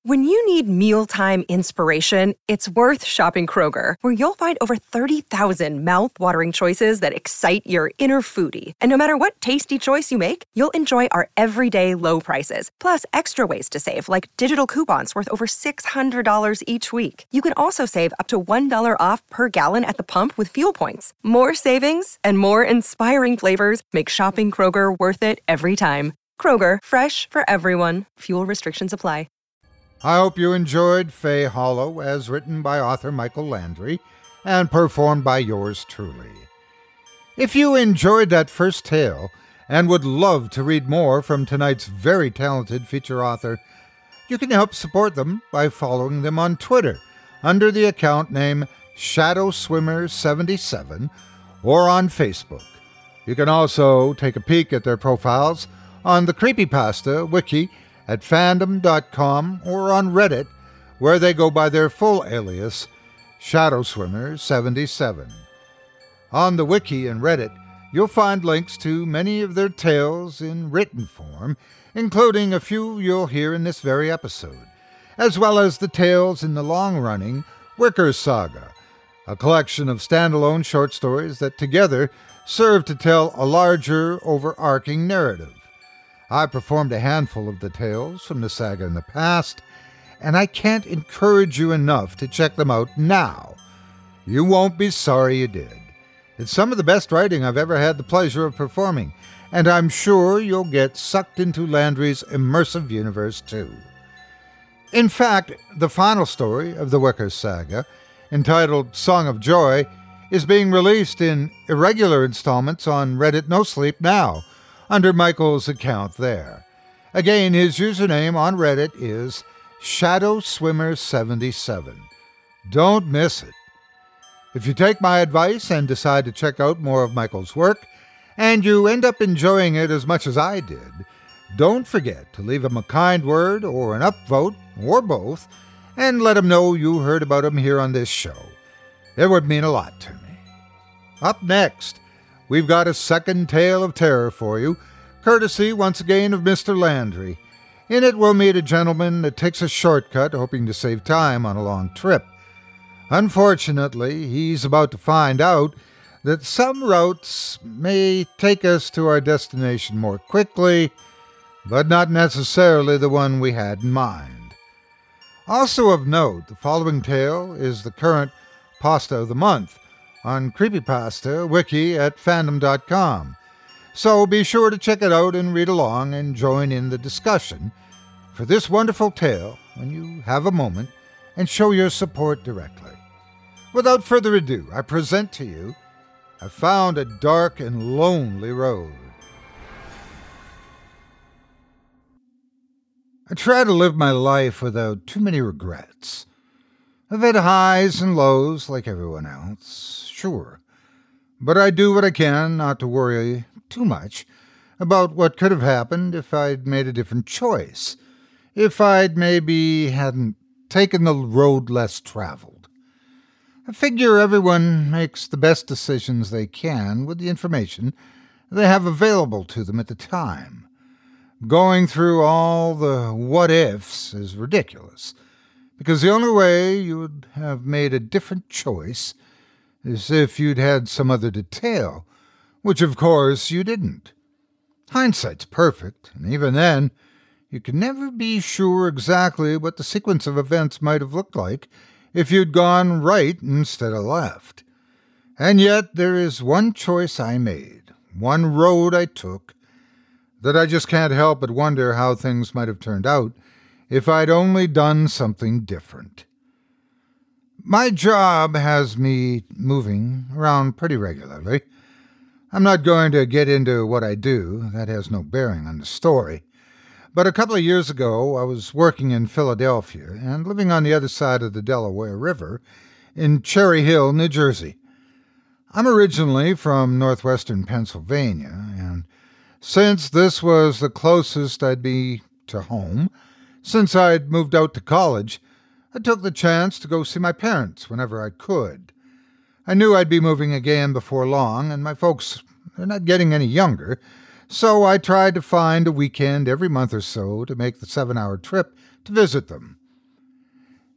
When you need mealtime inspiration, it's worth shopping Kroger, where you'll find over 30,000 mouth-watering choices that excite your inner foodie. And no matter what tasty choice you make, you'll enjoy our everyday low prices, plus extra ways to save, like digital coupons worth over $600 each week. You can also save up to $1 off per gallon at the pump with fuel points. More savings and more inspiring flavors make shopping Kroger worth it every time. Kroger, fresh for everyone. Fuel restrictions apply. I hope you enjoyed Fay Hollow, as written by author Michael Landry and performed by yours truly. If you enjoyed that first tale and would love to read more from tonight's very talented feature author, you can help support them by following them on Twitter under the account name ShadowSwimmer77 or on Facebook. You can also take a peek at their profiles on the Creepypasta wiki at fandom.com or on Reddit, where they go by their full alias, ShadowSwimmer77. On the wiki and Reddit, you'll find links to many of their tales in written form, including a few you'll hear in this very episode, as well as the tales in the long-running Wicker Saga, a collection of standalone short stories that together serve to tell a larger, overarching narrative. I performed a handful of the tales from the saga in the past, and I can't encourage you enough to check them out now. You won't be sorry you did. It's some of the best writing I've ever had the pleasure of performing, and I'm sure you'll get sucked into Landry's immersive universe too. In fact, the final story of the Wicker Saga, entitled Song of Joy, is being released in irregular installments on Reddit No Sleep now, under Michael's account there. Again, his username on Reddit is ShadowSwimmer77. Don't miss it. If you take my advice and decide to check out more of Michael's work, and you end up enjoying it as much as I did, don't forget to leave him a kind word or an upvote, or both, and let him know you heard about him here on this show. It would mean a lot to me. Up next, we've got a second tale of terror for you, courtesy once again of Mr. Landry. In it, we'll meet a gentleman that takes a shortcut, hoping to save time on a long trip. Unfortunately, he's about to find out that some routes may take us to our destination more quickly, but not necessarily the one we had in mind. Also of note, the following tale is the current Pasta of the Month on Creepypasta wiki at fandom.com. So be sure to check it out and read along and join in the discussion for this wonderful tale when you have a moment and show your support directly. Without further ado, I present to you I Found a Dark and Lonely Road. I try to live my life without too many regrets. I've had highs and lows like everyone else, sure. But I do what I can not to worry too much about what could have happened if I'd made a different choice, if I'd maybe hadn't taken the road less traveled. I figure everyone makes the best decisions they can with the information they have available to them at the time. Going through all the what-ifs is ridiculous, because the only way you would have made a different choice is if you'd had some other detail, which of course you didn't. Hindsight's perfect, and even then, you can never be sure exactly what the sequence of events might have looked like if you'd gone right instead of left. And yet there is one choice I made, one road I took, that I just can't help but wonder how things might have turned out if I'd only done something different. My job has me moving around pretty regularly. I'm not going to get into what I do, that has no bearing on the story. But a couple of years ago, I was working in Philadelphia and living on the other side of the Delaware River in Cherry Hill, New Jersey. I'm originally from northwestern Pennsylvania, and since this was the closest I'd be to home, since I'd moved out to college, I took the chance to go see my parents whenever I could. I knew I'd be moving again before long, and my folks, they're not getting any younger, so I tried to find a weekend every month or so to make the 7-hour trip to visit them.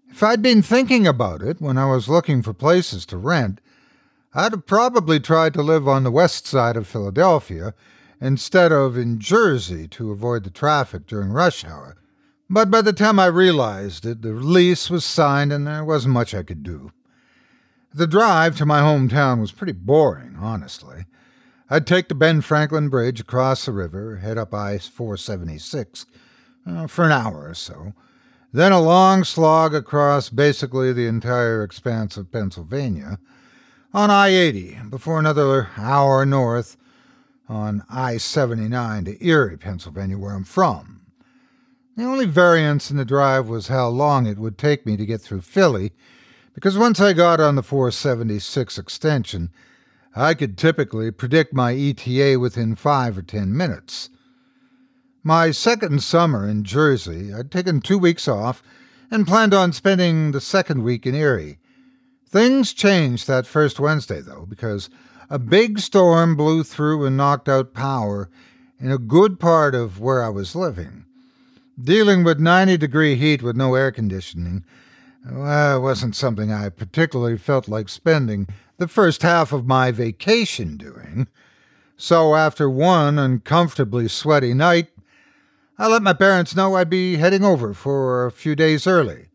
If I'd been thinking about it when I was looking for places to rent, I'd have probably tried to live on the west side of Philadelphia instead of in Jersey to avoid the traffic during rush hour. But by the time I realized it, the lease was signed and there wasn't much I could do. The drive to my hometown was pretty boring, honestly. I'd take the Ben Franklin Bridge across the river, head up I-476 for an hour or so, then a long slog across basically the entire expanse of Pennsylvania on I-80 before another hour north on I-79 to Erie, Pennsylvania, where I'm from. The only variance in the drive was how long it would take me to get through Philly, because once I got on the 476 extension, I could typically predict my ETA within 5 or 10 minutes. My second summer in Jersey, I'd taken 2 weeks off and planned on spending the second week in Erie. Things changed that first Wednesday, though, because a big storm blew through and knocked out power in a good part of where I was living. Dealing with 90-degree heat with no air conditioning, well, it wasn't something I particularly felt like spending the first half of my vacation doing. So after one uncomfortably sweaty night, I let my parents know I'd be heading over for a few days early.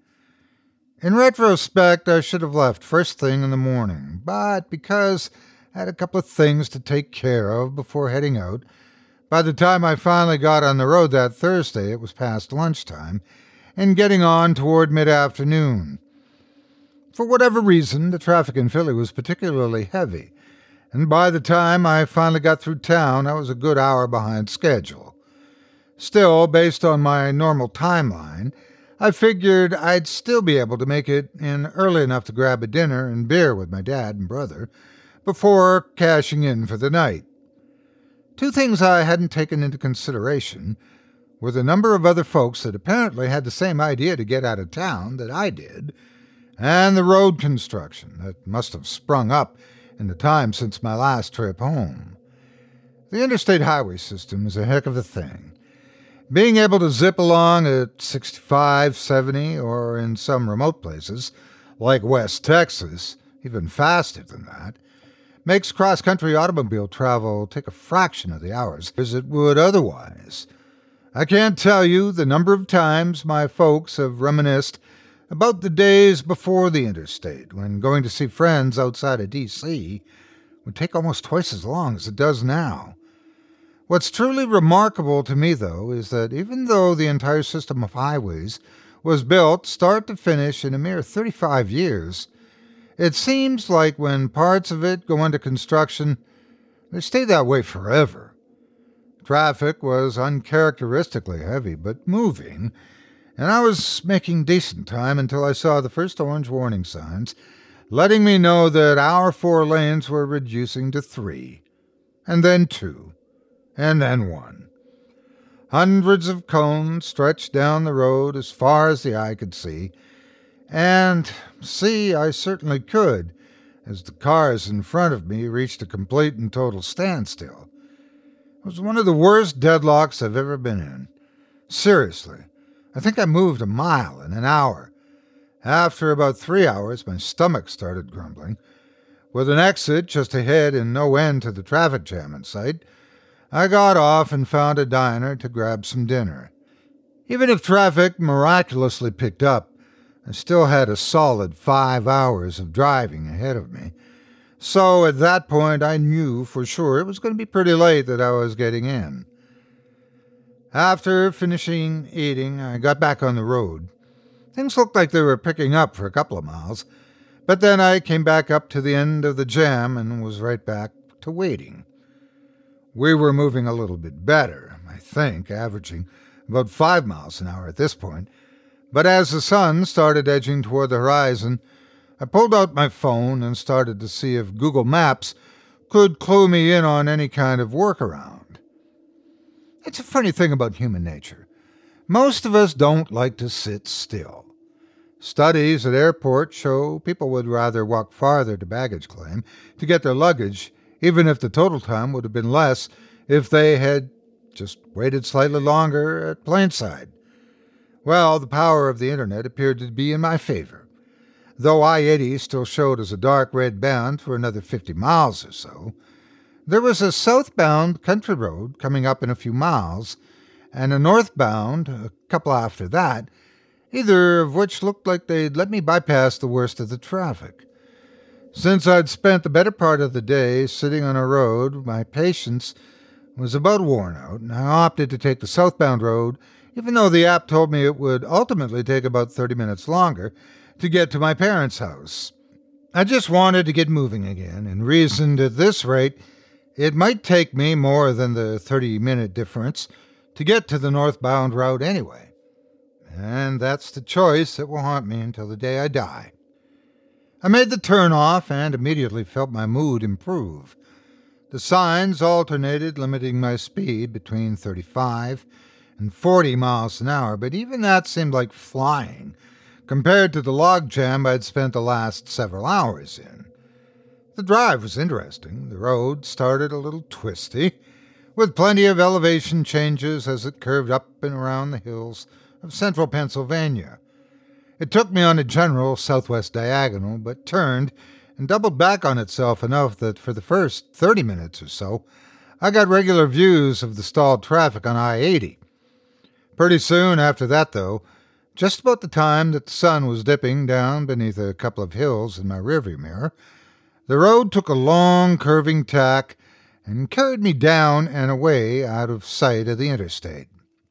In retrospect, I should have left first thing in the morning, but because I had a couple of things to take care of before heading out, by the time I finally got on the road that Thursday, it was past lunchtime, and getting on toward mid-afternoon. For whatever reason, the traffic in Philly was particularly heavy, and by the time I finally got through town, I was a good hour behind schedule. Still, based on my normal timeline, I figured I'd still be able to make it in early enough to grab a dinner and beer with my dad and brother before cashing in for the night. Two things I hadn't taken into consideration were the number of other folks that apparently had the same idea to get out of town that I did, and the road construction that must have sprung up in the time since my last trip home. The interstate highway system is a heck of a thing. Being able to zip along at 65, 70, or in some remote places, like West Texas, even faster than that, makes cross-country automobile travel take a fraction of the hours as it would otherwise. I can't tell you the number of times my folks have reminisced about the days before the interstate, when going to see friends outside of D.C. would take almost twice as long as it does now. What's truly remarkable to me, though, is that even though the entire system of highways was built start to finish in a mere 35 years, it seems like when parts of it go into construction, they stay that way forever. Traffic was uncharacteristically heavy, but moving, and I was making decent time until I saw the first orange warning signs, letting me know that our 4 lanes were reducing to 3, and then 2, and then 1. Hundreds of cones stretched down the road as far as the eye could see, and see I certainly could, as the cars in front of me reached a complete and total standstill. It was one of the worst deadlocks I've ever been in. Seriously, I think I moved a mile in an hour. After about 3 hours, my stomach started grumbling. With an exit just ahead and no end to the traffic jam in sight, I got off and found a diner to grab some dinner. Even if traffic miraculously picked up, I still had a solid 5 hours of driving ahead of me. So at that point, I knew for sure it was going to be pretty late that I was getting in. After finishing eating, I got back on the road. Things looked like they were picking up for a couple of miles, but then I came back up to the end of the jam and was right back to waiting. We were moving a little bit better, I think, averaging about 5 miles an hour at this point, but as the sun started edging toward the horizon, I pulled out my phone and started to see if Google Maps could clue me in on any kind of workaround. It's a funny thing about human nature. Most of us don't like to sit still. Studies at airports show people would rather walk farther to baggage claim to get their luggage, even if the total time would have been less if they had just waited slightly longer at planeside. Well, the power of the internet appeared to be in my favor. Though I-80 still showed as a dark red band for another 50 miles or so, there was a southbound country road coming up in a few miles, and a northbound a couple after that, either of which looked like they'd let me bypass the worst of the traffic. Since I'd spent the better part of the day sitting on a road, my patience was about worn out, and I opted to take the southbound road, even though the app told me it would ultimately take about 30 minutes longer to get to my parents' house. I just wanted to get moving again, and reasoned at this rate it might take me more than the 30-minute difference to get to the northbound route anyway. And that's the choice that will haunt me until the day I die. I made the turn-off and immediately felt my mood improve. The signs alternated, limiting my speed between 35 and 40 miles an hour, but even that seemed like flying compared to the logjam I'd spent the last several hours in. The drive was interesting. The road started a little twisty, with plenty of elevation changes as it curved up and around the hills of central Pennsylvania. It took me on a general southwest diagonal, but turned and doubled back on itself enough that for the first 30 minutes or so, I got regular views of the stalled traffic on I-80. Pretty soon after that, though, just about the time that the sun was dipping down beneath a couple of hills in my rearview mirror, the road took a long, curving tack and carried me down and away out of sight of the interstate.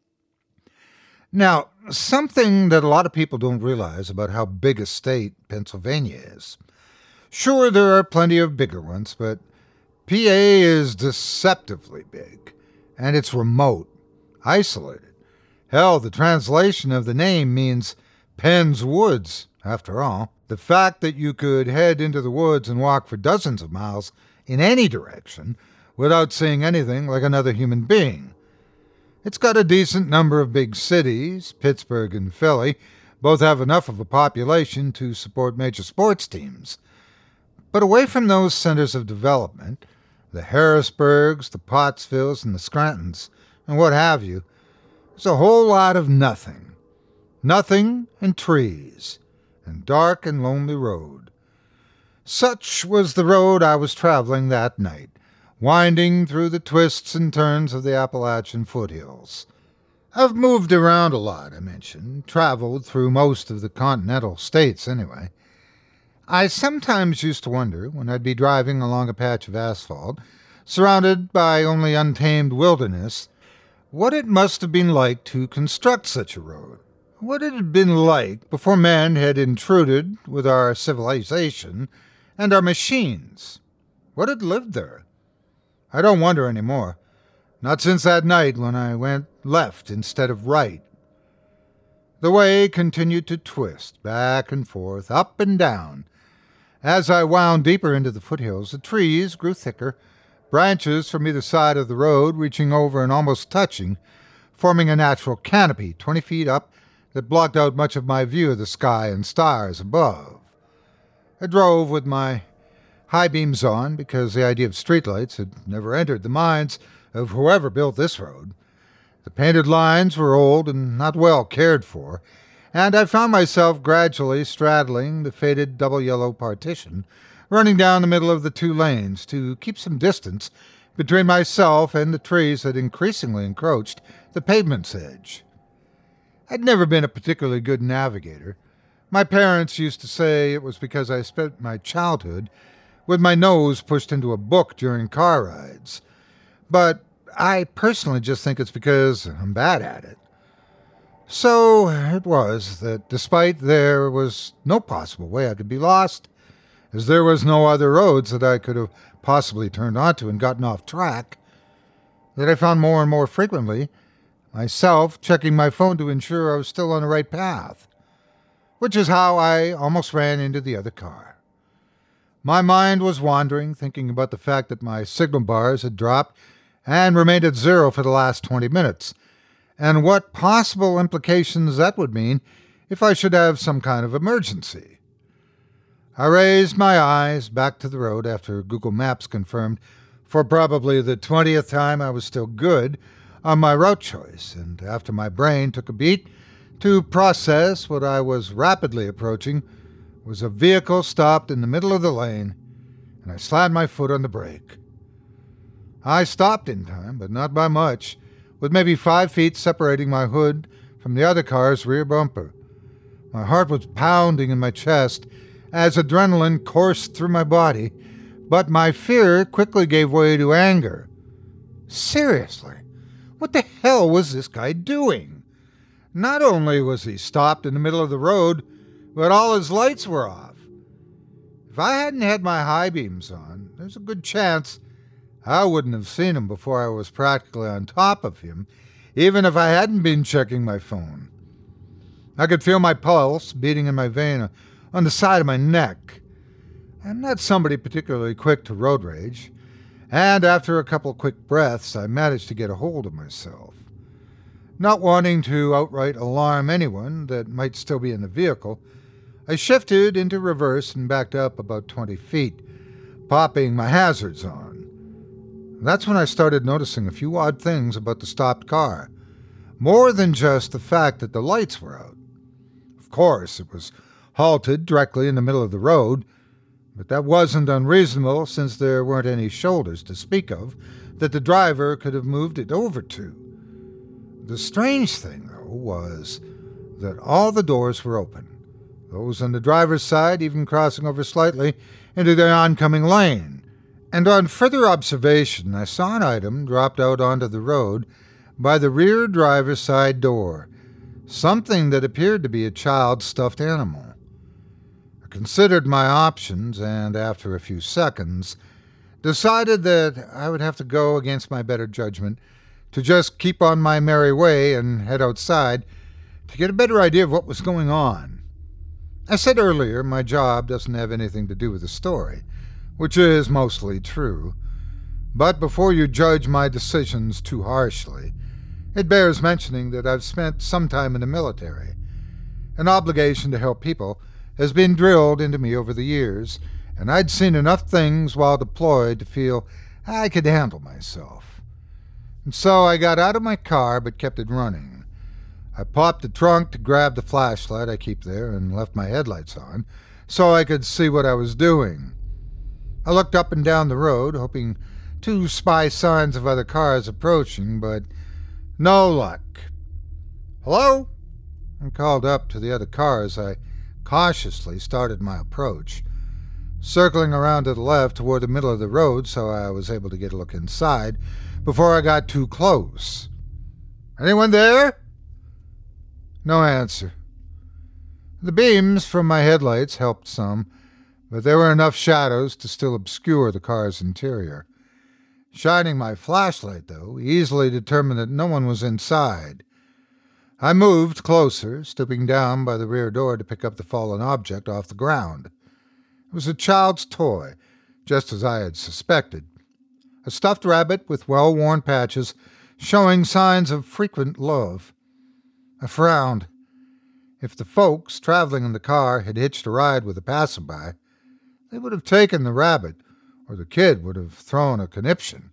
Now, something that a lot of people don't realize about how big a state Pennsylvania is. Sure, there are plenty of bigger ones, but PA is deceptively big, and it's remote, isolated. Hell, the translation of the name means Penn's Woods, after all. The fact that you could head into the woods and walk for dozens of miles in any direction without seeing anything like another human being. It's got a decent number of big cities. Pittsburgh and Philly both have enough of a population to support major sports teams. But away from those centers of development, the Harrisburgs, the Pottsvilles, and the Scrantons, and what have you, there's a whole lot of nothing. Nothing and trees, and dark and lonely road. Such was the road I was traveling that night, winding through the twists and turns of the Appalachian foothills. I've moved around a lot, I mentioned, traveled through most of the continental states anyway. I sometimes used to wonder, when I'd be driving along a patch of asphalt, surrounded by only untamed wilderness, what it must have been like to construct such a road. What it had been like before man had intruded with our civilization and our machines. What had lived there? I don't wonder anymore. Not since that night when I went left instead of right. The way continued to twist, back and forth, up and down. As I wound deeper into the foothills, the trees grew thicker, branches from either side of the road reaching over and almost touching, forming a natural canopy 20 feet up that blocked out much of my view of the sky and stars above. I drove with my high beams on because the idea of streetlights had never entered the minds of whoever built this road. The painted lines were old and not well cared for, and I found myself gradually straddling the faded double-yellow partition, running down the middle of the two lanes to keep some distance between myself and the trees that increasingly encroached the pavement's edge. I'd never been a particularly good navigator. My parents used to say it was because I spent my childhood with my nose pushed into a book during car rides. But I personally just think it's because I'm bad at it. So it was that despite there was no possible way I could be lost, as there was no other roads that I could have possibly turned onto and gotten off track, that I found more and more frequently myself checking my phone to ensure I was still on the right path, which is how I almost ran into the other car. My mind was wandering, thinking about the fact that my signal bars had dropped and remained at zero for the last 20 minutes, and what possible implications that would mean if I should have some kind of emergency. I raised my eyes back to the road after Google Maps confirmed for probably the 20th time I was still good on my route choice, and after my brain took a beat To process what I was rapidly approaching was a vehicle stopped in the middle of the lane, and I slammed my foot on the brake. I stopped in time, but not by much, with maybe 5 feet separating my hood from the other car's rear bumper. My heart was pounding in my chest as adrenaline coursed through my body, but my fear quickly gave way to anger. Seriously, what the hell was this guy doing? Not only was he stopped in the middle of the road, but all his lights were off. If I hadn't had my high beams on, there's a good chance I wouldn't have seen him before I was practically on top of him, even if I hadn't been checking my phone. I could feel my pulse beating in my vein on the side of my neck. I'm not somebody particularly quick to road rage, and after a couple quick breaths, I managed to get a hold of myself. Not wanting to outright alarm anyone that might still be in the vehicle, I shifted into reverse and backed up about 20 feet, popping my hazards on. That's when I started noticing a few odd things about the stopped car, more than just the fact that the lights were out. Of course, it was halted directly in the middle of the road, but that wasn't unreasonable since there weren't any shoulders to speak of that the driver could have moved it over to. The strange thing, though, was that all the doors were open, those on the driver's side even crossing over slightly into the oncoming lane. And on further observation, I saw an item dropped out onto the road by the rear driver's side door, something that appeared to be a child's stuffed animal. I considered my options and, after a few seconds, decided that I would have to go against my better judgment to just keep on my merry way and head outside to get a better idea of what was going on. I said earlier my job doesn't have anything to do with the story, which is mostly true, but before you judge my decisions too harshly, it bears mentioning that I've spent some time in the military. An obligation to help people has been drilled into me over the years, and I'd seen enough things while deployed to feel I could handle myself. And so I got out of my car but kept it running. I popped the trunk to grab the flashlight I keep there and left my headlights on so I could see what I was doing. I looked up and down the road, hoping to spy signs of other cars approaching, but no luck. "Hello?" I called up to the other cars. I cautiously started my approach, circling around to the left toward the middle of the road so I was able to get a look inside before I got too close. "Anyone there?" No answer. The beams from my headlights helped some, but there were enough shadows to still obscure the car's interior. Shining my flashlight, though, easily determined that no one was inside. I moved closer, stooping down by the rear door to pick up the fallen object off the ground. It was a child's toy, just as I had suspected. A stuffed rabbit with well-worn patches showing signs of frequent love. I frowned. If the folks traveling in the car had hitched a ride with a passerby, they would have taken the rabbit, or the kid would have thrown a conniption.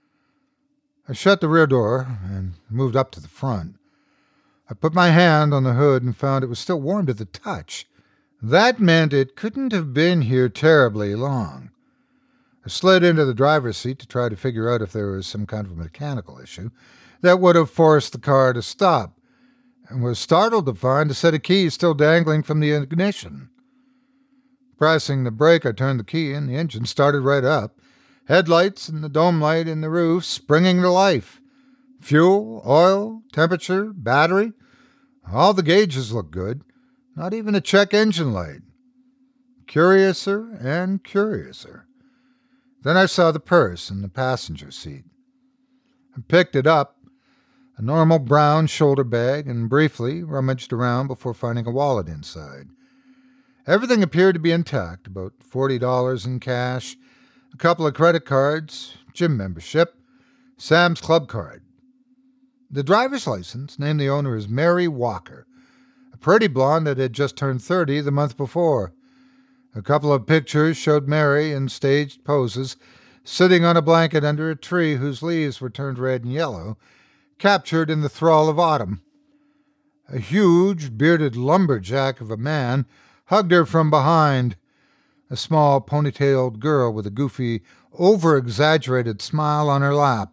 I shut the rear door and moved up to the front. I put my hand on the hood and found it was still warm to the touch. That meant it couldn't have been here terribly long. I slid into the driver's seat to try to figure out if there was some kind of mechanical issue that would have forced the car to stop, and was startled to find a set of keys still dangling from the ignition. Pressing the brake, I turned the key and the engine started right up, headlights and the dome light in the roof springing to life. Fuel, oil, temperature, battery, all the gauges looked good, not even a check engine light. Curiouser and curiouser. Then I saw the purse in the passenger seat. I picked it up, a normal brown shoulder bag, and briefly rummaged around before finding a wallet inside. Everything appeared to be intact, about $40 in cash, a couple of credit cards, gym membership, Sam's Club card. The driver's license named the owner as Mary Walker, a pretty blonde that had just turned 30 the month before. A couple of pictures showed Mary in staged poses, sitting on a blanket under a tree whose leaves were turned red and yellow, captured in the thrall of autumn. A huge, bearded lumberjack of a man hugged her from behind. A small, ponytailed girl with a goofy, over-exaggerated smile on her lap.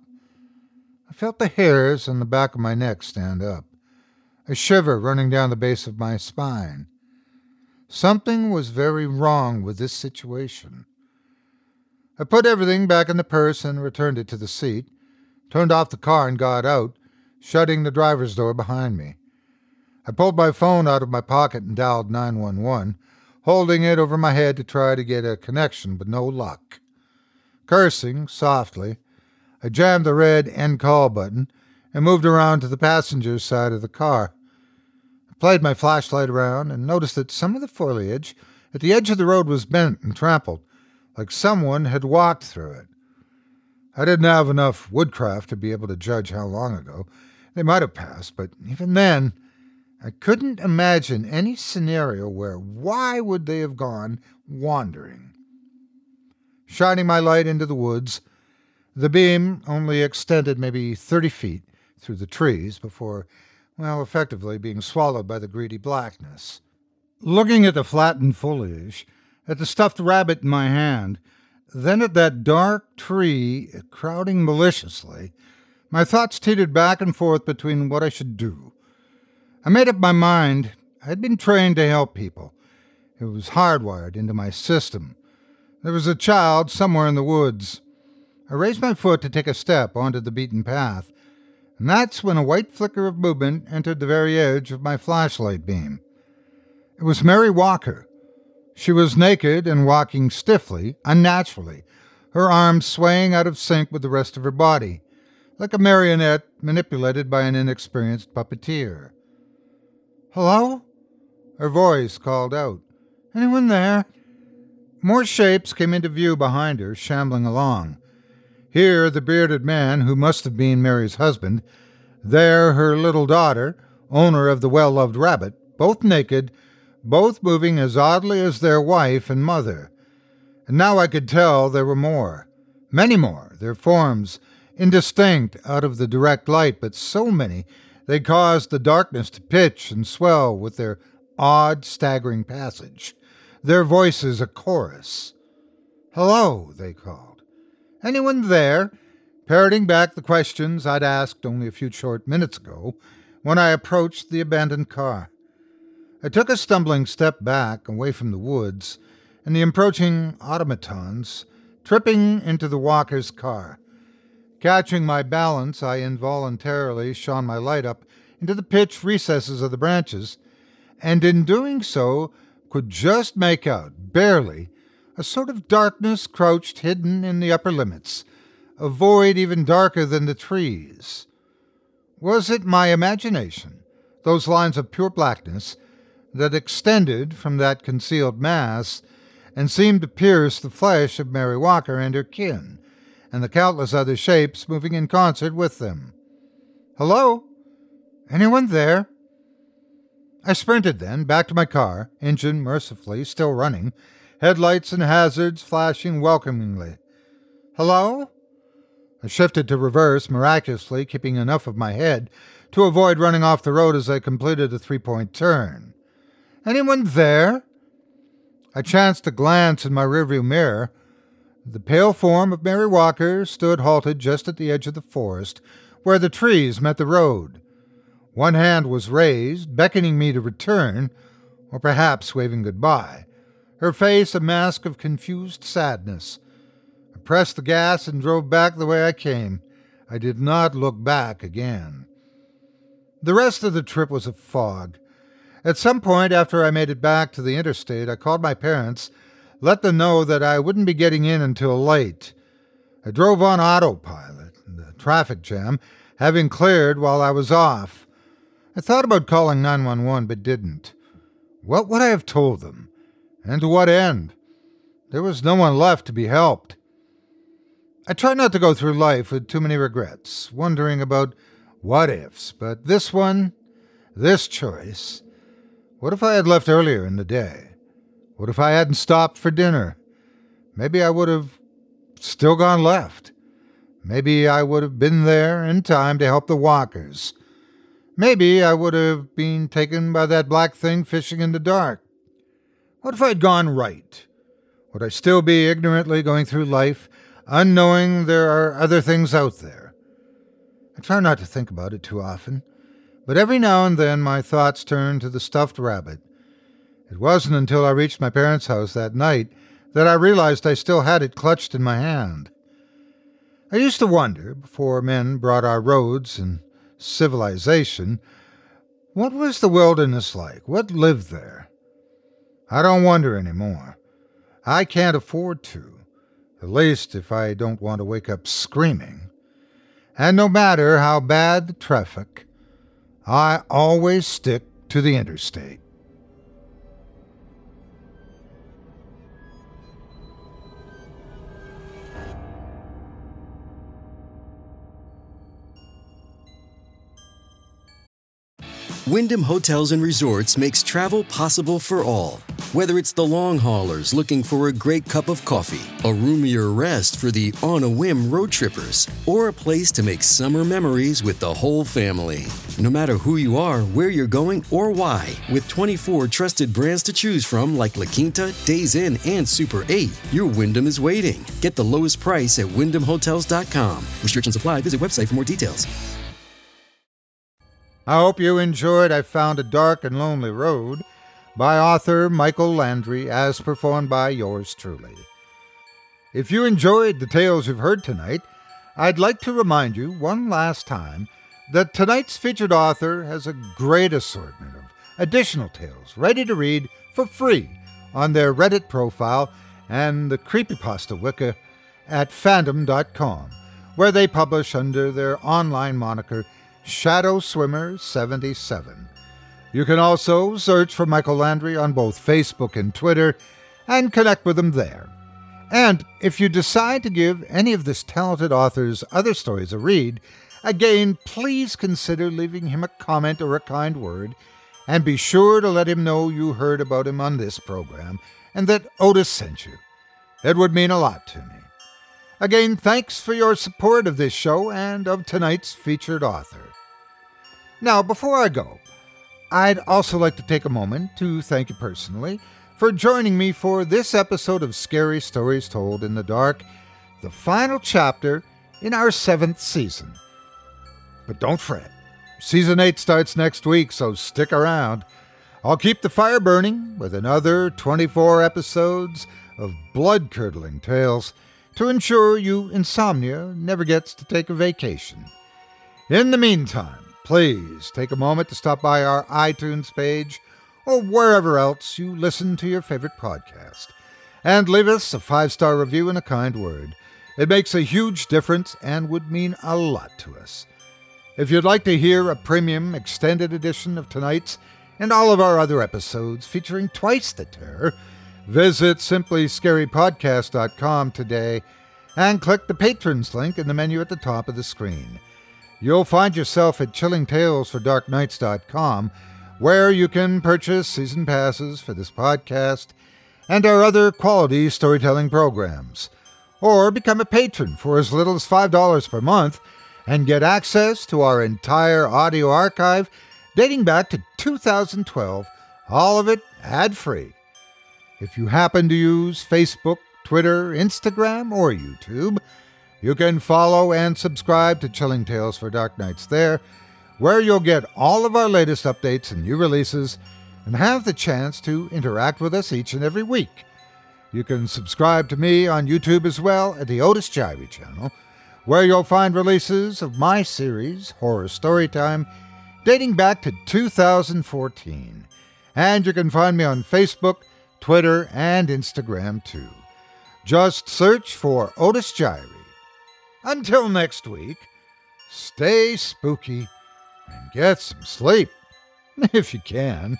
I felt the hairs on the back of my neck stand up, a shiver running down the base of my spine. Something was very wrong with this situation. I put everything back in the purse and returned it to the seat, turned off the car and got out, shutting the driver's door behind me. I pulled my phone out of my pocket and dialed 911, holding it over my head to try to get a connection, but no luck. Cursing softly, I jammed the red end call button and moved around to the passenger side of the car. I played my flashlight around and noticed that some of the foliage at the edge of the road was bent and trampled, like someone had walked through it. I didn't have enough woodcraft to be able to judge how long ago. They might have passed, but even then, I couldn't imagine any scenario where why would they have gone wandering? Shining my light into the woods, the beam only extended maybe 30 feet through the trees before, effectively being swallowed by the greedy blackness. Looking at the flattened foliage, at the stuffed rabbit in my hand, then at that dark tree crowding maliciously, my thoughts teetered back and forth between what I should do. I made up my mind. I had been trained to help people. It was hardwired into my system. There was a child somewhere in the woods. I raised my foot to take a step onto the beaten path, and that's when a white flicker of movement entered the very edge of my flashlight beam. It was Mary Walker. She was naked and walking stiffly, unnaturally, her arms swaying out of sync with the rest of her body, like a marionette manipulated by an inexperienced puppeteer. "Hello?" Her voice called out. "Anyone there?" More shapes came into view behind her, shambling along. Here the bearded man, who must have been Mary's husband, there her little daughter, owner of the well-loved rabbit, both naked, both moving as oddly as their wife and mother. And now I could tell there were more, many more, their forms indistinct out of the direct light, but so many they caused the darkness to pitch and swell with their odd, staggering passage, their voices a chorus. "Hello," they called. "Anyone there?" Parroting back the questions I'd asked only a few short minutes ago when I approached the abandoned car. I took a stumbling step back away from the woods and the approaching automatons, tripping into the walker's car. Catching my balance, I involuntarily shone my light up into the pitch recesses of the branches, and in doing so could just make out, barely, a sort of darkness crouched hidden in the upper limits, a void even darker than the trees. Was it my imagination, those lines of pure blackness, that extended from that concealed mass and seemed to pierce the flesh of Mary Walker and her kin, and the countless other shapes moving in concert with them? "Hello? Anyone there?" I sprinted then, back to my car, engine mercifully still running, headlights and hazards flashing welcomingly. "Hello?" I shifted to reverse, miraculously keeping enough of my head to avoid running off the road as I completed a 3-point turn. "Anyone there?" I chanced to glance in my rearview mirror. The pale form of Mary Walker stood halted just at the edge of the forest, where the trees met the road. One hand was raised, beckoning me to return, or perhaps waving goodbye, her face a mask of confused sadness. I pressed the gas and drove back the way I came. I did not look back again. The rest of the trip was a fog. At some point after I made it back to the interstate, I called my parents, let them know that I wouldn't be getting in until late. I drove on autopilot, the traffic jam having cleared while I was off. I thought about calling 911, but didn't. What would I have told them? And to what end? There was no one left to be helped. I try not to go through life with too many regrets, wondering about what-ifs, but this one, this choice. What if I had left earlier in the day? What if I hadn't stopped for dinner? Maybe I would have still gone left. Maybe I would have been there in time to help the walkers. Maybe I would have been taken by that black thing fishing in the dark. What if I'd gone right? Would I still be ignorantly going through life, unknowing there are other things out there? I try not to think about it too often, but every now and then my thoughts turn to the stuffed rabbit. It wasn't until I reached my parents' house that night that I realized I still had it clutched in my hand. I used to wonder, before men brought our roads and civilization, what was the wilderness like? What lived there? I don't wonder anymore. I can't afford to, at least if I don't want to wake up screaming. And no matter how bad the traffic, I always stick to the interstate. Wyndham Hotels & Resorts makes travel possible for all. Whether it's the long haulers looking for a great cup of coffee, a roomier rest for the on-a-whim road trippers, or a place to make summer memories with the whole family. No matter who you are, where you're going, or why, with 24 trusted brands to choose from like La Quinta, Days Inn, and Super 8, your Wyndham is waiting. Get the lowest price at WyndhamHotels.com. Restrictions apply. Visit website for more details. I hope you enjoyed I Found a Dark and Lonely Road by author Michael Landry, as performed by yours truly. If you enjoyed the tales you've heard tonight, I'd like to remind you one last time that tonight's featured author has a great assortment of additional tales ready to read for free on their Reddit profile and the Creepypasta Wiki at fandom.com, where they publish under their online moniker Shadow Swimmer 77. You can also search for Michael Landry on both Facebook and Twitter and connect with him there. And if you decide to give any of this talented author's other stories a read, again, please consider leaving him a comment or a kind word, and be sure to let him know you heard about him on this program and that Otis sent you. It would mean a lot to me. Again, thanks for your support of this show and of tonight's featured author. Now, before I go, I'd also like to take a moment to thank you personally for joining me for this episode of Scary Stories Told in the Dark, the final chapter in our 7th season. But don't fret, Season 8 starts next week, so stick around. I'll keep the fire burning with another 24 episodes of blood-curdling tales to ensure you insomnia never gets to take a vacation. In the meantime, please take a moment to stop by our iTunes page or wherever else you listen to your favorite podcast and leave us a 5-star review and a kind word. It makes a huge difference and would mean a lot to us. If you'd like to hear a premium extended edition of tonight's and all of our other episodes featuring twice the terror, visit simplyscarypodcast.com today and click the Patrons link in the menu at the top of the screen. You'll find yourself at chillingtalesfordarknights.com, where you can purchase season passes for this podcast and our other quality storytelling programs, or become a patron for as little as $5 per month and get access to our entire audio archive dating back to 2012, all of it ad-free. If you happen to use Facebook, Twitter, Instagram, or YouTube, you can follow and subscribe to Chilling Tales for Dark Nights there, where you'll get all of our latest updates and new releases and have the chance to interact with us each and every week. You can subscribe to me on YouTube as well at the Otis Jiry channel, where you'll find releases of my series, Horror Storytime, dating back to 2014. And you can find me on Facebook, Twitter, and Instagram too. Just search for Otis Jiry. Until next week, stay spooky and get some sleep, if you can.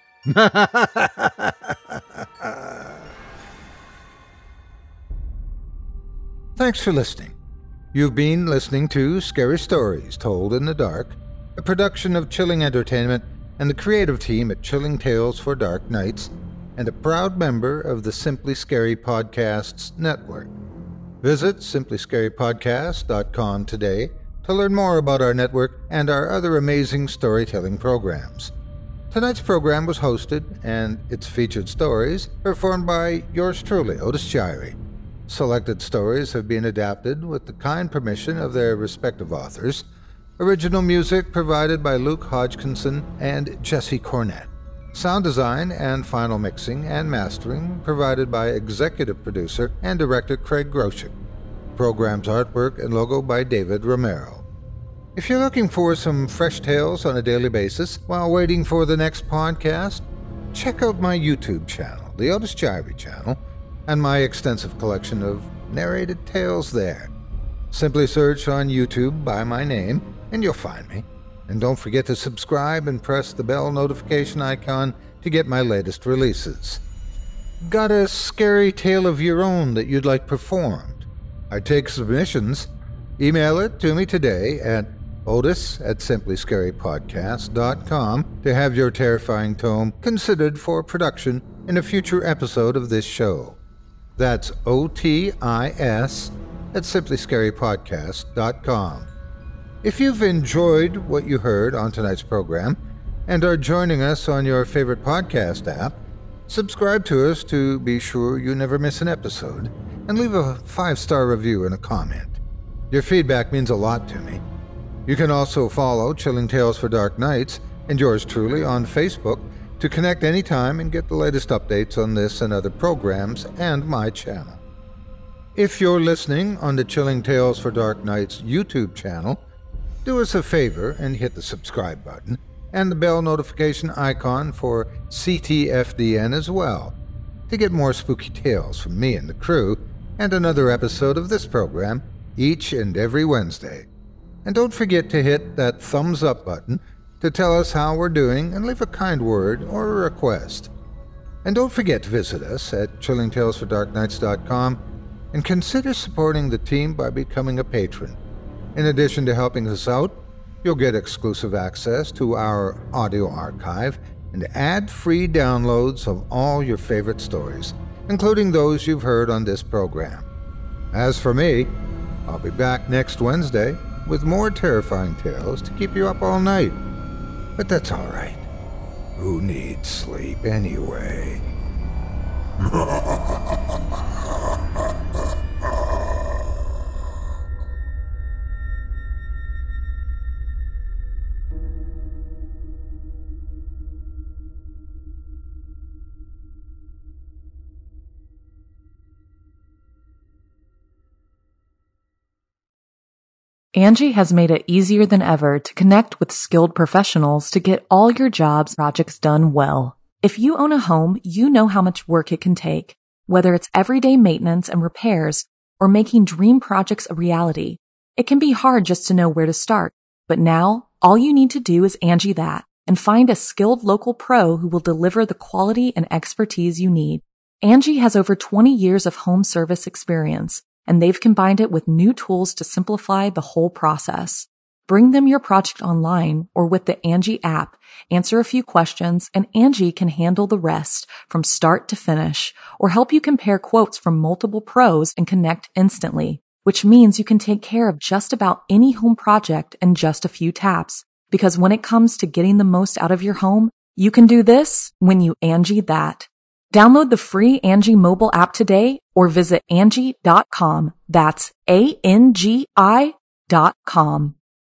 Thanks for listening. You've been listening to Scary Stories Told in the Dark, a production of Chilling Entertainment and the creative team at Chilling Tales for Dark Nights, and a proud member of the Simply Scary Podcasts Network. Visit simplyscarypodcast.com today to learn more about our network and our other amazing storytelling programs. Tonight's program was hosted and its featured stories performed by yours truly, Otis Jiry. Selected stories have been adapted with the kind permission of their respective authors. Original music provided by Luke Hodgkinson and Jesse Cornett. Sound design and final mixing and mastering provided by executive producer and director Craig Groshek. Program's artwork and logo by David Romero. If you're looking for some fresh tales on a daily basis while waiting for the next podcast, check out my YouTube channel, the Otis Jiry channel, and my extensive collection of narrated tales there. Simply search on YouTube by my name and you'll find me. And don't forget to subscribe and press the bell notification icon to get my latest releases. Got a scary tale of your own that you'd like performed? I take submissions. Email it to me today at otis@simplyscarypodcast.com to have your terrifying tome considered for production in a future episode of this show. That's OTIS@simplyscarypodcast.com. If you've enjoyed what you heard on tonight's program and are joining us on your favorite podcast app, subscribe to us to be sure you never miss an episode, and leave a 5-star review and a comment. Your feedback means a lot to me. You can also follow Chilling Tales for Dark Nights and yours truly on Facebook to connect anytime and get the latest updates on this and other programs and my channel. If you're listening on the Chilling Tales for Dark Nights YouTube channel, do us a favor and hit the subscribe button and the bell notification icon for CTFDN as well to get more spooky tales from me and the crew and another episode of this program each and every Wednesday. And don't forget to hit that thumbs up button to tell us how we're doing and leave a kind word or a request. And don't forget to visit us at chillingtalesfordarknights.com and consider supporting the team by becoming a patron. In addition to helping us out, you'll get exclusive access to our audio archive and ad-free downloads of all your favorite stories, including those you've heard on this program. As for me, I'll be back next Wednesday with more terrifying tales to keep you up all night. But that's all right. Who needs sleep anyway? Angie has made it easier than ever to connect with skilled professionals to get all your jobs projects done well. If you own a home, you know how much work it can take, whether it's everyday maintenance and repairs or making dream projects a reality. It can be hard just to know where to start, but now all you need to do is Angie that and find a skilled local pro who will deliver the quality and expertise you need. Angie has over 20 years of home service experience, and they've combined it with new tools to simplify the whole process. Bring them your project online or with the Angie app, answer a few questions, and Angie can handle the rest from start to finish or help you compare quotes from multiple pros and connect instantly, which means you can take care of just about any home project in just a few taps. Because when it comes to getting the most out of your home, you can do this when you Angie that. Download the free Angie mobile app today or visit Angie.com. That's ANGI.com.